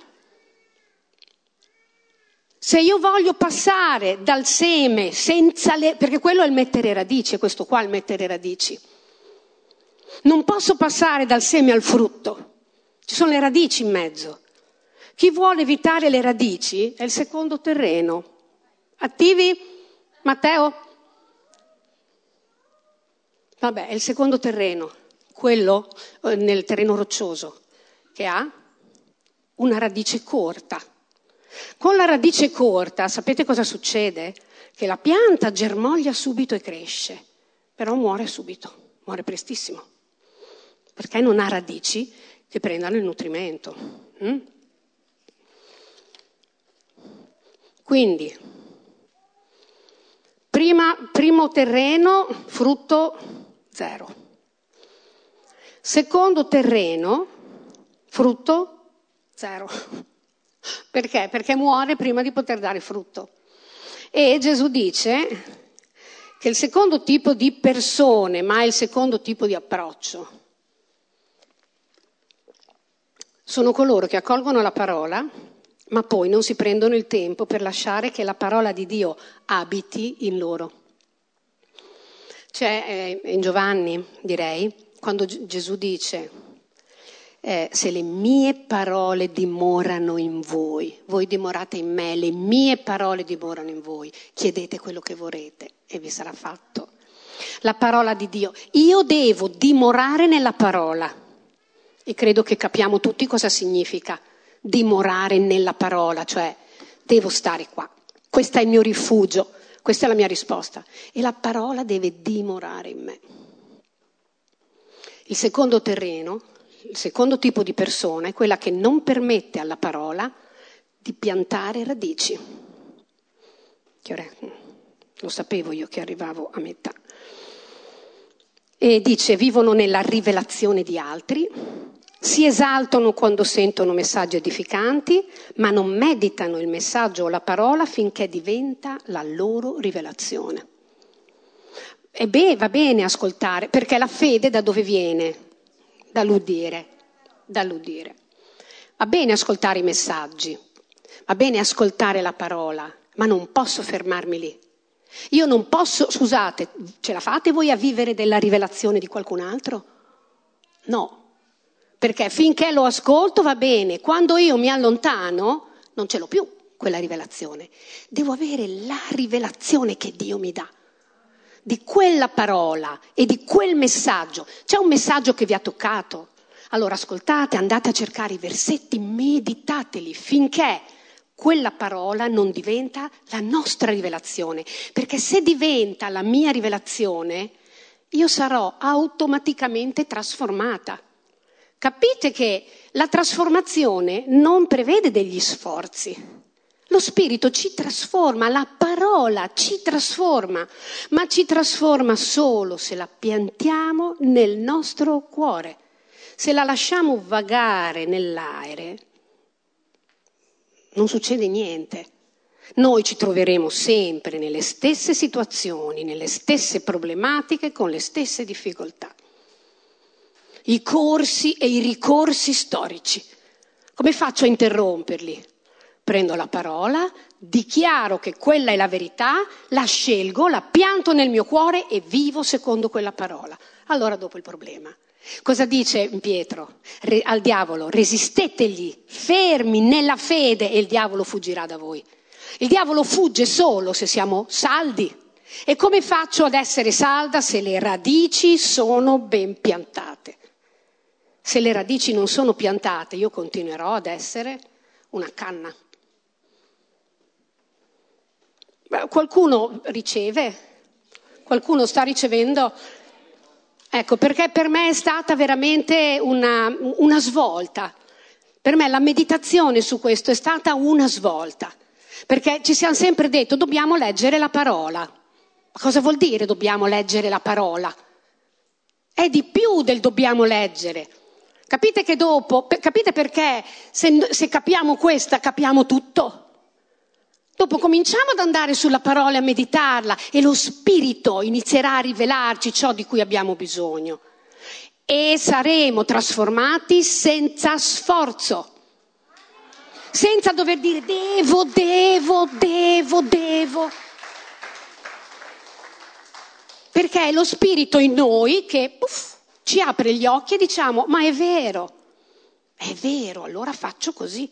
Se io voglio passare dal seme senza le... perché quello è il mettere radici, questo qua è il mettere radici. Non posso passare dal seme al frutto. Ci sono le radici in mezzo. Chi vuole evitare le radici è il secondo terreno. Attivi? Matteo? Vabbè, è il secondo terreno, quello eh, nel terreno roccioso, che ha una radice corta. Con la radice corta, sapete cosa succede? Che la pianta germoglia subito e cresce, però muore subito, muore prestissimo. Perché non ha radici che prendano il nutrimento. Mm? Quindi, prima, primo terreno, frutto zero. Secondo terreno, frutto zero. Perché? Perché muore prima di poter dare frutto. E Gesù dice che il secondo tipo di persone, ma è il secondo tipo di approccio, sono coloro che accolgono la parola, ma poi non si prendono il tempo per lasciare che la parola di Dio abiti in loro. C'è eh, in Giovanni, direi, quando G- Gesù dice, eh, se le mie parole dimorano in voi, voi dimorate in me, le mie parole dimorano in voi, chiedete quello che vorrete e vi sarà fatto. La parola di Dio. Io devo dimorare nella parola. E credo che capiamo tutti cosa significa dimorare nella parola, cioè devo stare qua. Questo è il mio rifugio, questa è la mia risposta. E la parola deve dimorare in me. Il secondo terreno, Il secondo tipo di persona è quella che non permette alla parola di piantare radici. Che ora, lo sapevo io che arrivavo a metà. E dice, vivono nella rivelazione di altri, si esaltano quando sentono messaggi edificanti, ma non meditano il messaggio o la parola finché diventa la loro rivelazione. E beh, va bene ascoltare, perché la fede da dove viene? Dall'udire, dall'udire. Va bene ascoltare i messaggi, va bene ascoltare la parola, ma non posso fermarmi lì. Io non posso, scusate, ce la fate voi a vivere della rivelazione di qualcun altro? No, perché finché lo ascolto va bene, quando io mi allontano non ce l'ho più quella rivelazione. Devo avere la rivelazione che Dio mi dà, di quella parola e di quel messaggio. C'è un messaggio che vi ha toccato? Allora ascoltate, andate a cercare i versetti, meditateli finché quella parola non diventa la nostra rivelazione, perché se diventa la mia rivelazione, io sarò automaticamente trasformata. Capite che la trasformazione non prevede degli sforzi. Lo Spirito ci trasforma, la parola ci trasforma, ma ci trasforma solo se la piantiamo nel nostro cuore. Se la lasciamo vagare nell'aere, non succede niente. Noi ci troveremo sempre nelle stesse situazioni, nelle stesse problematiche, con le stesse difficoltà. I corsi e i ricorsi storici. Come faccio a interromperli? Prendo la parola, dichiaro che quella è la verità, la scelgo, la pianto nel mio cuore e vivo secondo quella parola. Allora dopo il problema. Cosa dice Pietro Re, al diavolo? Resistetegli, fermi nella fede e il diavolo fuggirà da voi. Il diavolo fugge solo se siamo saldi. E come faccio ad essere salda se le radici sono ben piantate? Se le radici non sono piantate, io continuerò ad essere una canna. Qualcuno riceve? Qualcuno sta ricevendo? Ecco, perché per me è stata veramente una, una svolta. Per me la meditazione su questo è stata una svolta. Perché ci siamo sempre detto, dobbiamo leggere la parola. Ma cosa vuol dire dobbiamo leggere la parola? È di più del dobbiamo leggere. Capite che dopo, capite perché se, se capiamo questa capiamo tutto? Dopo cominciamo ad andare sulla parola e a meditarla e lo Spirito inizierà a rivelarci ciò di cui abbiamo bisogno. E saremo trasformati senza sforzo. Senza dover dire devo, devo, devo, devo. Perché è lo Spirito in noi che puff, ci apre gli occhi e diciamo ma è vero, è vero, allora faccio così.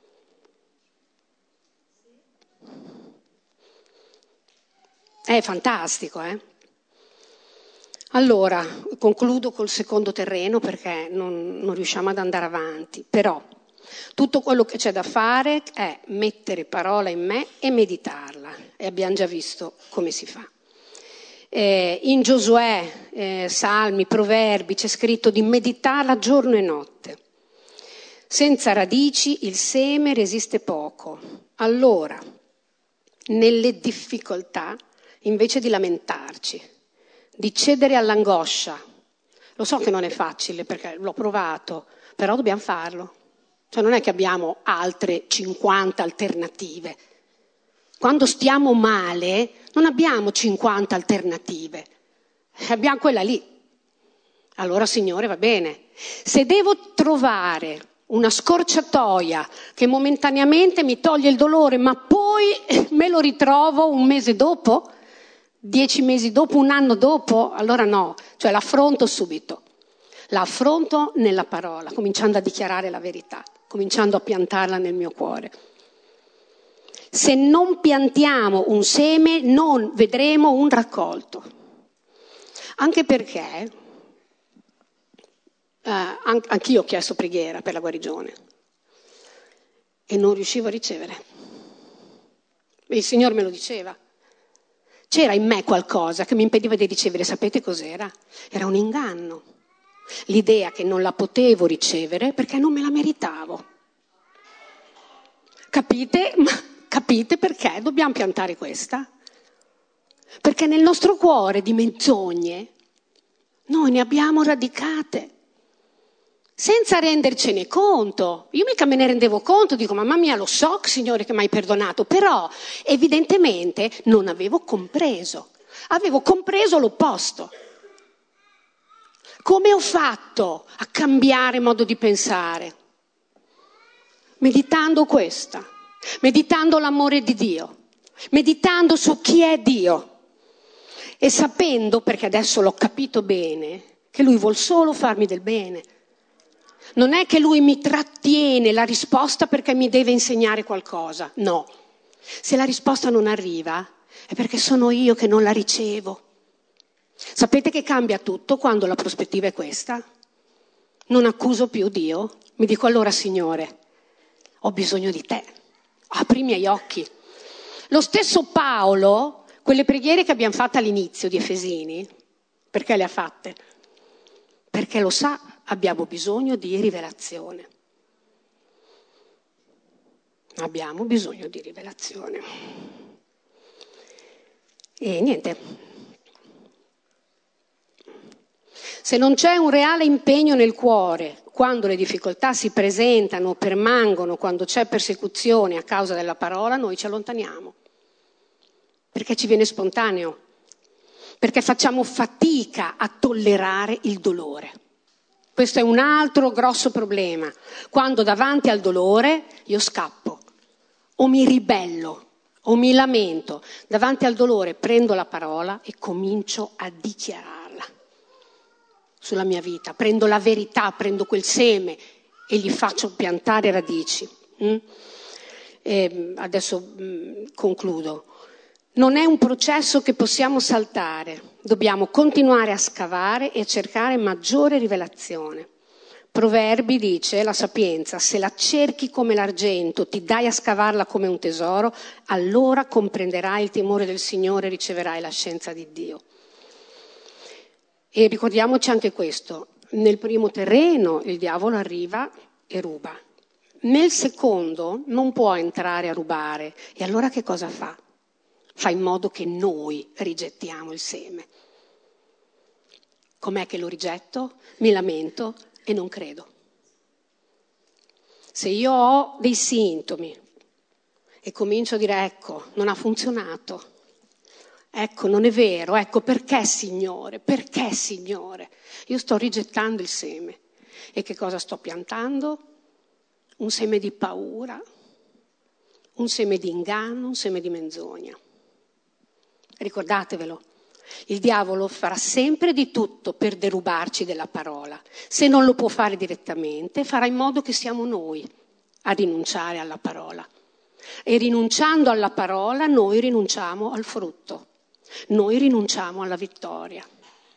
È fantastico, eh? Allora, concludo col secondo terreno perché non, non riusciamo ad andare avanti. Però, tutto quello che c'è da fare è mettere parola in me e meditarla. E abbiamo già visto come si fa. Eh, in Giosuè, eh, Salmi, Proverbi c'è scritto di meditarla giorno e notte. Senza radici il seme resiste poco. Allora, nelle difficoltà, invece di lamentarci, di cedere all'angoscia, lo so che non è facile perché l'ho provato, però dobbiamo farlo. Cioè non è che abbiamo altre cinquanta alternative. Quando stiamo male non abbiamo cinquanta alternative, abbiamo quella lì. Allora Signore va bene. Se devo trovare una scorciatoia che momentaneamente mi toglie il dolore, ma poi me lo ritrovo un mese dopo, dieci mesi dopo, un anno dopo, allora no, cioè l'affronto subito. L'affronto nella parola, cominciando a dichiarare la verità, cominciando a piantarla nel mio cuore. Se non piantiamo un seme, non vedremo un raccolto. Anche perché, eh, anch'io ho chiesto preghiera per la guarigione e non riuscivo a ricevere. Il Signore me lo diceva. C'era in me qualcosa che mi impediva di ricevere, sapete cos'era? Era un inganno. l'idea che non la potevo ricevere perché non me la meritavo. Capite? Ma capite perché dobbiamo piantare questa? Perché nel nostro cuore di menzogne noi ne abbiamo radicate, senza rendercene conto. Io mica me ne rendevo conto, dico mamma mia lo so Signore che mi hai perdonato, però evidentemente non avevo compreso, avevo compreso l'opposto. Come ho fatto a cambiare modo di pensare? Meditando questa, meditando l'amore di Dio, meditando su chi è Dio e sapendo, perché adesso l'ho capito bene, che Lui vuol solo farmi del bene. Non è che Lui mi trattiene la risposta perché mi deve insegnare qualcosa, no. Se la risposta non arriva è perché sono io che non la ricevo. Sapete che cambia tutto quando la prospettiva è questa? Non accuso più Dio, mi dico allora Signore, ho bisogno di te, apri i miei occhi. Lo stesso Paolo, quelle preghiere che abbiamo fatto all'inizio di Efesini, perché le ha fatte? Perché lo sa, abbiamo bisogno di rivelazione. Abbiamo bisogno di rivelazione. E niente. Se non c'è un reale impegno nel cuore, quando le difficoltà si presentano, permangono, quando c'è persecuzione a causa della parola, noi ci allontaniamo. Perché ci viene spontaneo, perché facciamo fatica a tollerare il dolore. Questo è un altro grosso problema. Quando davanti al dolore io scappo, o mi ribello, o mi lamento. Davanti al dolore prendo la parola e comincio a dichiararla sulla mia vita. Prendo la verità, prendo quel seme e gli faccio piantare radici. Mm? E adesso mm, concludo. Non è un processo che possiamo saltare, dobbiamo continuare a scavare e a cercare maggiore rivelazione. Proverbi dice, la sapienza, se la cerchi come l'argento, ti dai a scavarla come un tesoro, allora comprenderai il timore del Signore e riceverai la scienza di Dio. E ricordiamoci anche questo, nel primo terreno il diavolo arriva e ruba, nel secondo non può entrare a rubare, e allora che cosa fa? Fa in modo che noi rigettiamo il seme. Com'è che lo rigetto? Mi lamento e non credo. Se io ho dei sintomi e comincio a dire ecco, non ha funzionato, ecco, non è vero, ecco, perché Signore, perché Signore? Io sto rigettando il seme. E che cosa sto piantando? Un seme di paura, un seme di inganno, un seme di menzogna. Ricordatevelo, il diavolo farà sempre di tutto per derubarci della parola. Se non lo può fare direttamente, farà in modo che siamo noi a rinunciare alla parola. E rinunciando alla parola, noi rinunciamo al frutto. Noi rinunciamo alla vittoria.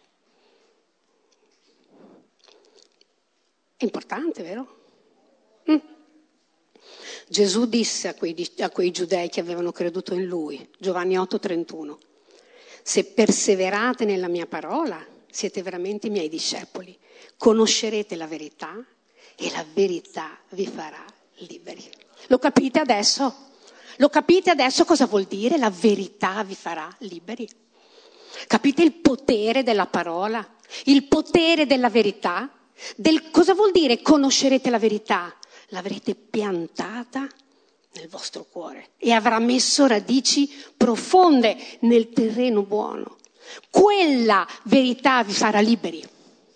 È importante, vero? Mm. Gesù disse a quei, a quei giudei che avevano creduto in lui, Giovanni otto trentuno, se perseverate nella mia parola, siete veramente i miei discepoli, conoscerete la verità e la verità vi farà liberi. Lo capite adesso? Lo capite adesso cosa vuol dire la verità vi farà liberi? Capite il potere della parola? Il potere della verità? Del, cosa vuol dire conoscerete la verità? L'avrete piantata nel vostro cuore e avrà messo radici profonde nel terreno buono. Quella verità vi farà liberi.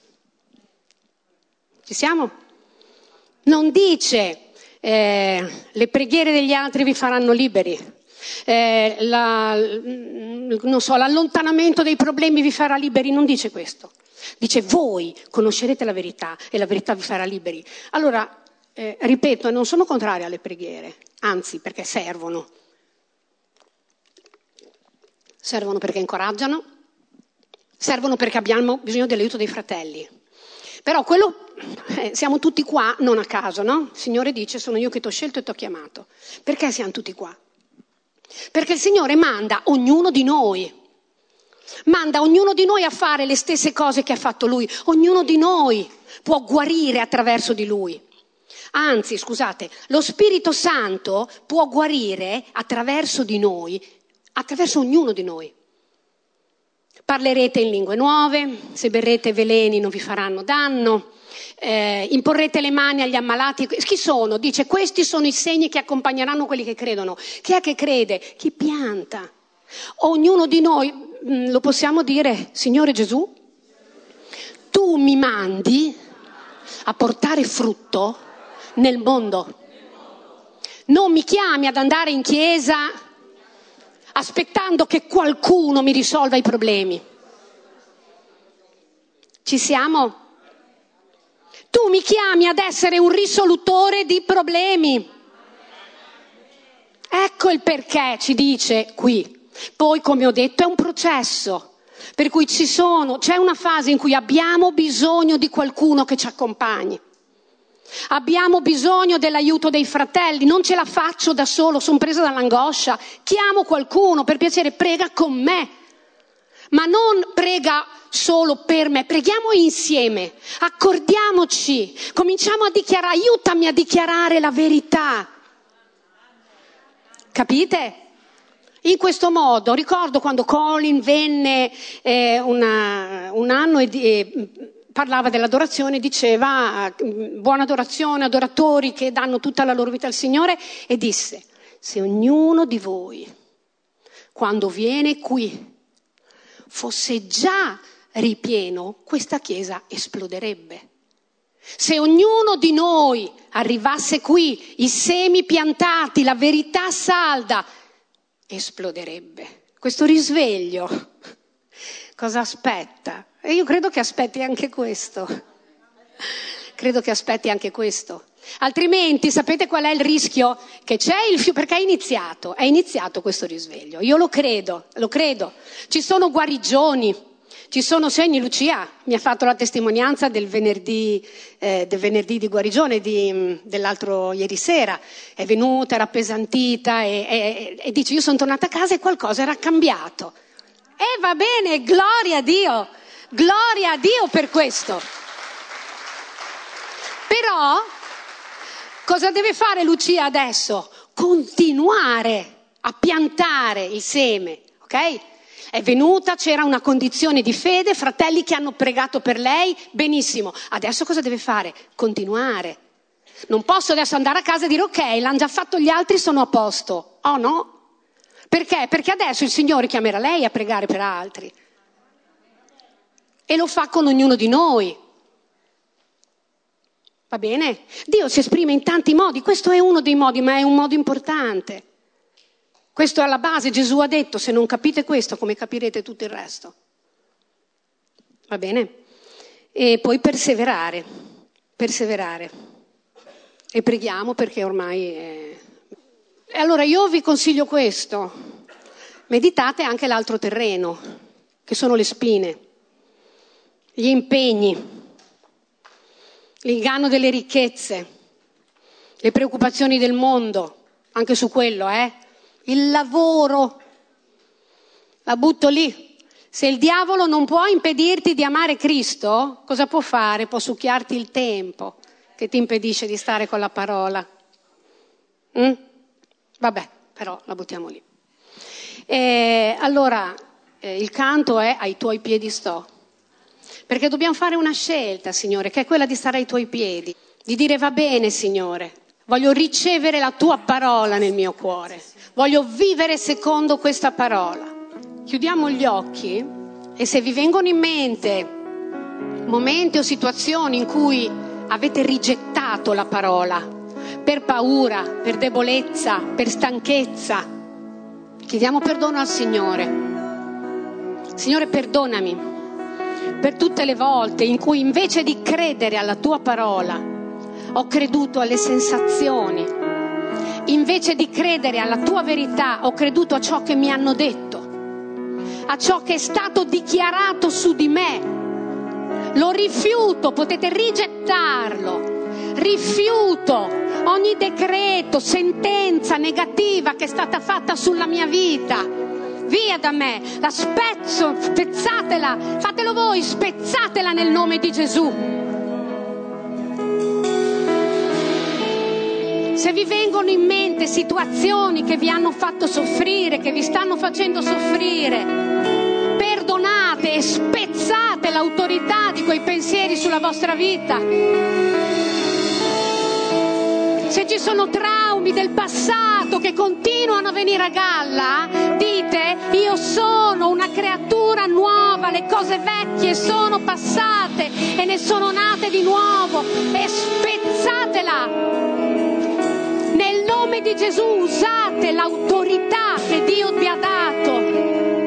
Ci siamo? Non dice eh, le preghiere degli altri vi faranno liberi, eh, la, non so, l'allontanamento dei problemi vi farà liberi, non dice questo. Dice voi conoscerete la verità e la verità vi farà liberi. Allora, Eh, ripeto, non sono contraria alle preghiere, anzi perché servono. Servono perché incoraggiano, servono perché abbiamo bisogno dell'aiuto dei fratelli. Però quello, eh, siamo tutti qua, non a caso, no? Il Signore dice, sono io che ti ho scelto e ti ho chiamato. Perché siamo tutti qua? Perché il Signore manda ognuno di noi. Manda ognuno di noi a fare le stesse cose che ha fatto lui. Ognuno di noi può guarire attraverso di lui. Anzi, scusate, lo Spirito Santo può guarire attraverso di noi, attraverso ognuno di noi. Parlerete in lingue nuove, se berrete veleni non vi faranno danno, eh, imporrete le mani agli ammalati. Chi sono? Dice, questi sono i segni che accompagneranno quelli che credono. Chi è che crede? Chi pianta. Ognuno di noi, mh, lo possiamo dire, Signore Gesù, tu mi mandi a portare frutto nel mondo. Non mi chiami ad andare in chiesa aspettando che qualcuno mi risolva i problemi. Ci siamo? Tu mi chiami ad essere un risolutore di problemi. Ecco il perché ci dice qui. Poi, come ho detto, è un processo. Per cui ci sono, c'è una fase in cui abbiamo bisogno di qualcuno che ci accompagni. Abbiamo bisogno dell'aiuto dei fratelli, non ce la faccio da solo, sono presa dall'angoscia, chiamo qualcuno, per piacere prega con me, ma non prega solo per me, preghiamo insieme, accordiamoci, cominciamo a dichiarare, aiutami a dichiarare la verità, capite? In questo modo, ricordo quando Colin venne eh, una, un anno e... e parlava dell'adorazione, diceva buona adorazione, adoratori che danno tutta la loro vita al Signore, e disse, se ognuno di voi quando viene qui fosse già ripieno, questa chiesa esploderebbe. Se ognuno di noi arrivasse qui, i semi piantati, la verità salda, esploderebbe. Questo risveglio cosa aspetta? E io credo che aspetti anche questo. Credo che aspetti anche questo. Altrimenti, sapete qual è il rischio? Che c'è il fiume, perché è iniziato, è iniziato questo risveglio. Io lo credo, lo credo. Ci sono guarigioni, ci sono segni. Lucia mi ha fatto la testimonianza del venerdì, eh, del venerdì di guarigione di, dell'altro ieri sera. È venuta, era appesantita e, e, e dice, io sono tornata a casa e qualcosa era cambiato. E va bene, gloria a Dio. Gloria a Dio per questo. Però, cosa deve fare Lucia adesso? Continuare a piantare il seme, ok? È venuta, c'era una condizione di fede, fratelli che hanno pregato per lei, benissimo. Adesso cosa deve fare? Continuare. Non posso adesso andare a casa e dire, ok, l'hanno già fatto gli altri, sono a posto. Oh no? Perché? Perché adesso il Signore chiamerà lei a pregare per altri. E lo fa con ognuno di noi. Va bene? Dio si esprime in tanti modi, questo è uno dei modi, ma è un modo importante. Questo è alla base, Gesù ha detto, se non capite questo, come capirete tutto il resto? Va bene? E poi perseverare, perseverare. E preghiamo perché ormai è... E allora io vi consiglio questo, meditate anche l'altro terreno, che sono le spine. Gli impegni, l'inganno delle ricchezze, le preoccupazioni del mondo, anche su quello, eh? Il lavoro, la butto lì. Se il diavolo non può impedirti di amare Cristo, cosa può fare? Può succhiarti il tempo che ti impedisce di stare con la parola. Mm? Vabbè, però la buttiamo lì. E allora, eh, il canto è ai tuoi piedi sto. Perché dobbiamo fare una scelta, Signore, che è quella di stare ai tuoi piedi, di dire va bene, Signore, voglio ricevere la tua parola nel mio cuore, voglio vivere secondo questa parola. Chiudiamo gli occhi e se vi vengono in mente momenti o situazioni in cui avete rigettato la parola, per paura, per debolezza, per stanchezza, chiediamo perdono al Signore. Signore, perdonami per tutte le volte in cui invece di credere alla tua parola ho creduto alle sensazioni, invece di credere alla tua verità ho creduto a ciò che mi hanno detto, a ciò che è stato dichiarato su di me. Lo rifiuto, potete rigettarlo, rifiuto ogni decreto, sentenza negativa che è stata fatta sulla mia vita. via da me, la spezzo, spezzatela, fatelo voi, spezzatela nel nome di Gesù. Se vi vengono in mente situazioni che vi hanno fatto soffrire, che vi stanno facendo soffrire, perdonate e spezzate l'autorità di quei pensieri sulla vostra vita. Se ci sono traumi del passato che continuano a venire a galla, dite: io sono una creatura nuova, le cose vecchie sono passate e ne sono nate di nuovo, e spezzatela. Nel nome di Gesù usate l'autorità che Dio vi ha dato.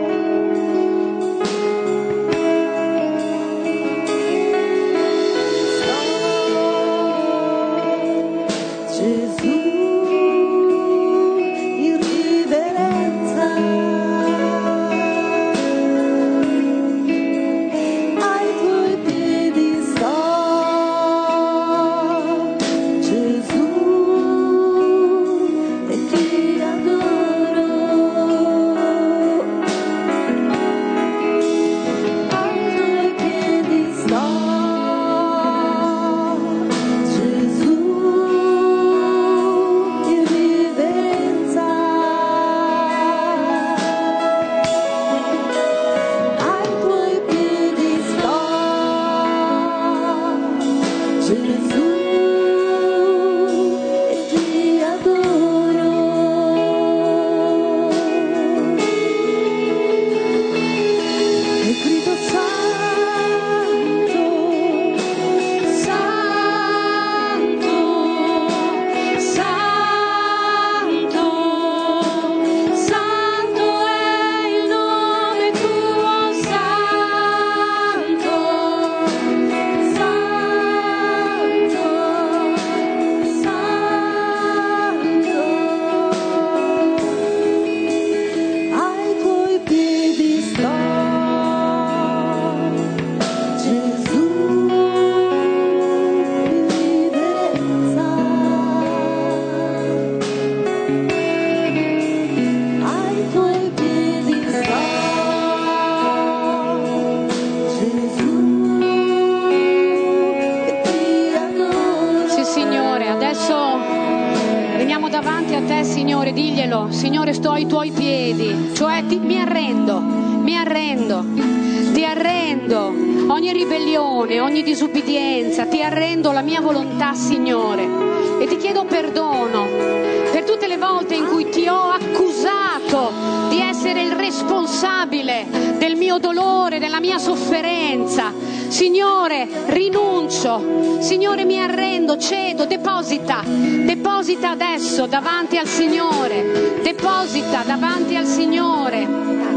Signore, sto ai tuoi piedi, cioè ti, mi arrendo, mi arrendo, ti arrendo ogni ribellione, ogni disubbidienza, ti arrendo la mia volontà, Signore, e ti chiedo perdono per tutte le volte in cui ti ho accusato di essere il responsabile del mio dolore, della mia sofferenza. Signore, rinuncio, Signore, mi arrendo, cedo, deposita, deposita adesso davanti al Signore, deposita davanti al Signore,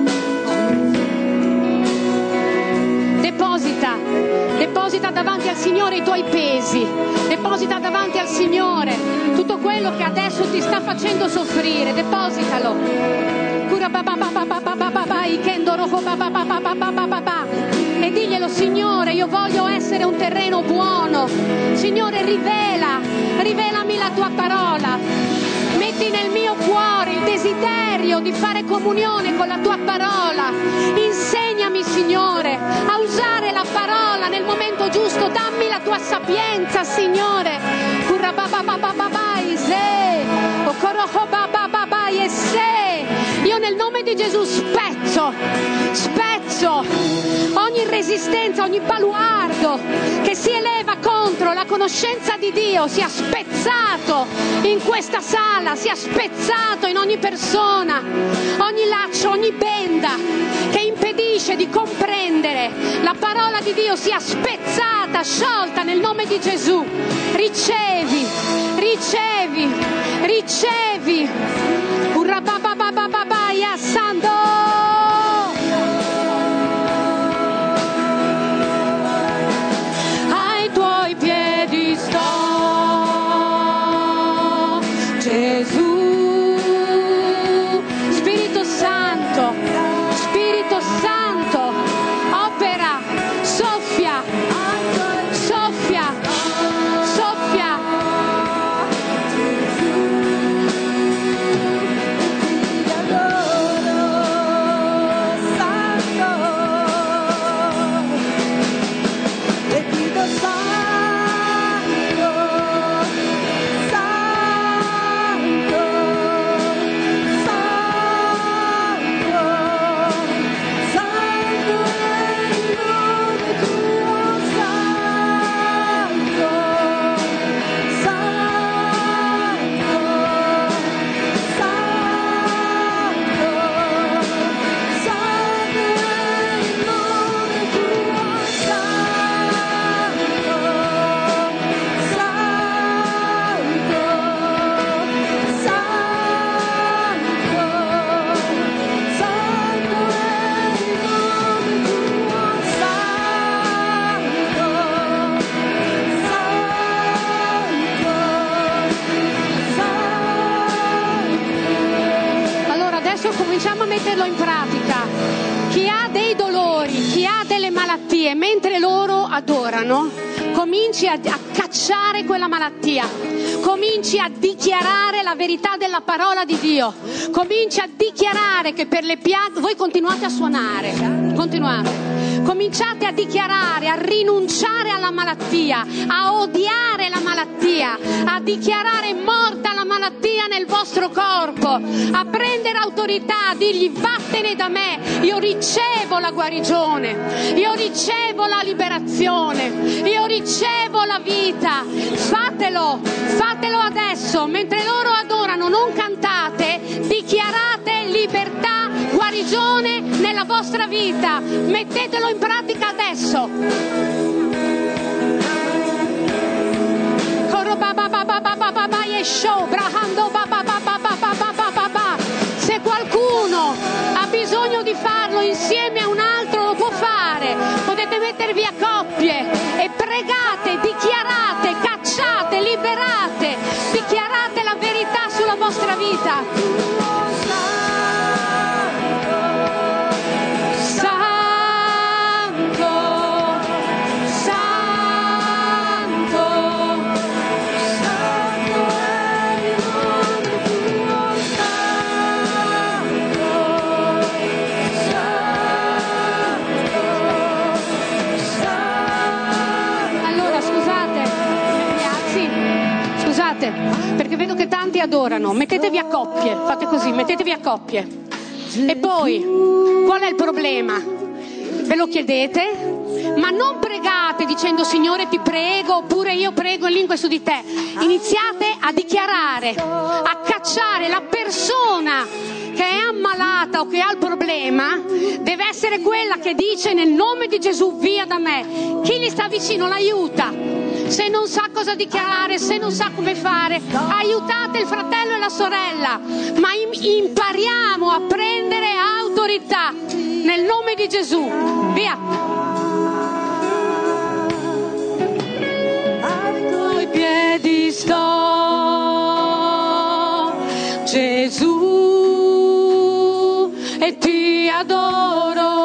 deposita, deposita davanti al Signore i tuoi pesi, deposita davanti al Signore tutto quello che adesso ti sta facendo soffrire, depositalo. E diglielo: Signore, io voglio essere un terreno buono. Signore, rivela, rivelami la tua parola. Metti nel mio cuore il desiderio di fare comunione con la tua parola. Insegnami, Signore, a usare la parola nel momento giusto. Dammi la tua sapienza, Signore. Io nel nome di Gesù spezzo, spezzo ogni resistenza, ogni baluardo che si eleva contro la conoscenza di Dio, sia spezzato in questa sala, sia spezzato in ogni persona, ogni laccio, ogni benda che impedisce di comprendere la parola di Dio sia spezzata, sciolta nel nome di Gesù. Ricevi, ricevi, ricevi. Sando. Ai tuoi piedi sto, Gesù. Spirito Santo, Spirito Santo, opera, soffia, soffia, soffia. cominciamo a metterlo in pratica. Chi ha dei dolori, chi ha delle malattie, mentre loro adorano, cominci a, a cacciare quella malattia, cominci a dichiarare la verità della parola di Dio, cominci a dichiarare che per le piaghe, voi continuate a suonare, continuate. Cominciate a dichiarare, a rinunciare alla malattia, a odiare la malattia, a dichiarare morta la malattia nel vostro corpo, a prendere autorità, a dirgli vattene da me, io ricevo la guarigione, io ricevo la liberazione, io ricevo la vita. Fatelo, fatelo adesso, mentre loro adorano, non cantate, dichiarate libertà, guarigione nella vostra vita, mettetelo in pratica adesso. Se qualcuno ha bisogno di farlo insieme a un altro, lo può fare. Potete mettervi a coppie e pregate, dichiarate, cacciate, liberate, dichiarate la verità sulla vostra vita. Perché vedo che tanti adorano, mettetevi a coppie, fate così, mettetevi a coppie. E poi, qual è il problema? Ve lo chiedete, ma non pregate dicendo Signore ti prego, oppure io prego in lingue su di te. Iniziate a dichiarare, a cacciare la persona che è ammalata o che ha il problema, deve essere quella che dice nel nome di Gesù via da me. Chi gli sta vicino l'aiuta. Se non sa cosa dichiarare, se non sa come fare, aiutate il fratello e la sorella, ma impariamo a prendere autorità nel nome di Gesù. Via. Ai tuoi piedi sto, Gesù, e ti adoro.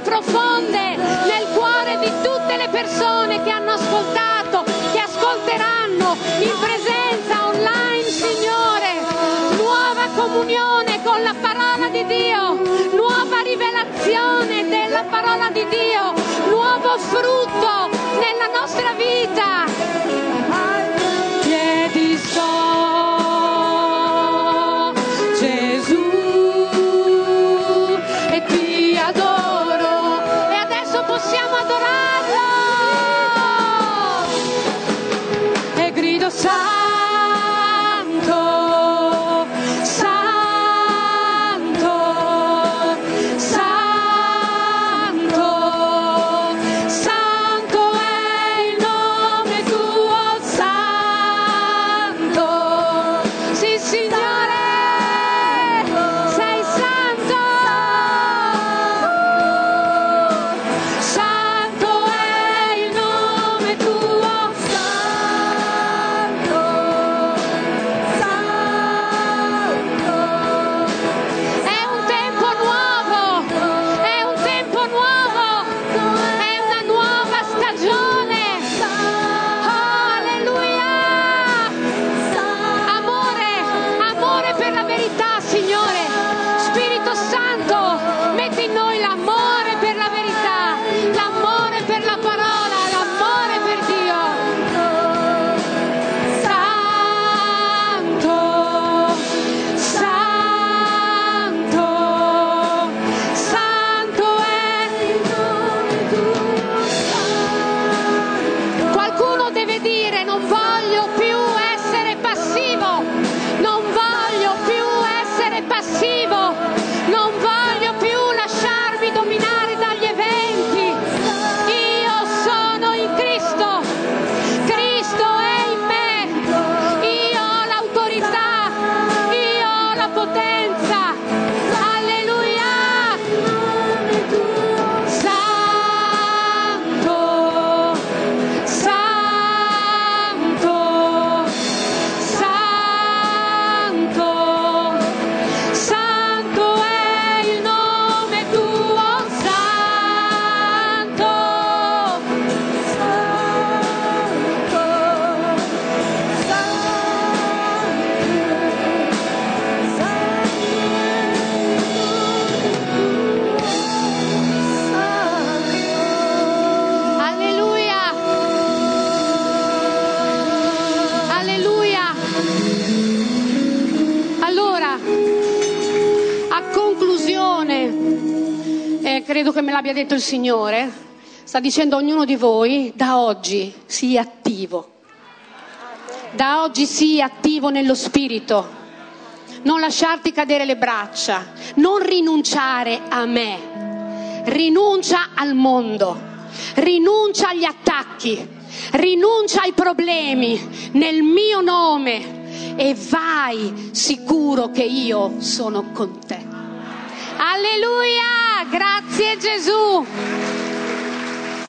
profonde nel cuore di tutte le persone che hanno ascoltato, che ascolteranno in presenza online, Signore. Nuova comunione con la parola di Dio, nuova rivelazione della parola di Dio, nuovo frutto nella nostra vita. Piedi sto, Gesù, e ti adoro, e adesso possiamo adorarlo, e grido santo, santo, santo, santo è il nome tuo, santo, sì Signore, sei santo, santo è il nome tuo, santo, santo. È un tempo nuovo, è un tempo nuovo, è una nuova stagione. Oh, alleluia! Amore, amore per la verità, Signore. Spirito Santo, metti in noi l'amore per la verità, l'amore per la parola, l'amore per Dio. Santo, santo, santo è il nome tuo. Qualcuno deve dire: non voglio più essere passivo, non voglio più essere passivo, non voglio più lasciarmi dominare dagli eventi. Io sono in Cristo, Cristo è in me, io ho l'autorità, io ho la potenza. Alleluia! Santo, santo, santo, santo è il nome tuo, santo, alleluia, alleluia. Allora, a conclusione, eh, credo che me l'abbia detto il Signore, sta dicendo a ognuno di voi: da oggi sii attivo, da oggi sii attivo nello spirito, non lasciarti cadere le braccia, non rinunciare a me, rinuncia al mondo, rinuncia agli attacchi, rinuncia ai problemi nel mio nome, e vai sicuro che io sono con te. Alleluia! Grazie Gesù!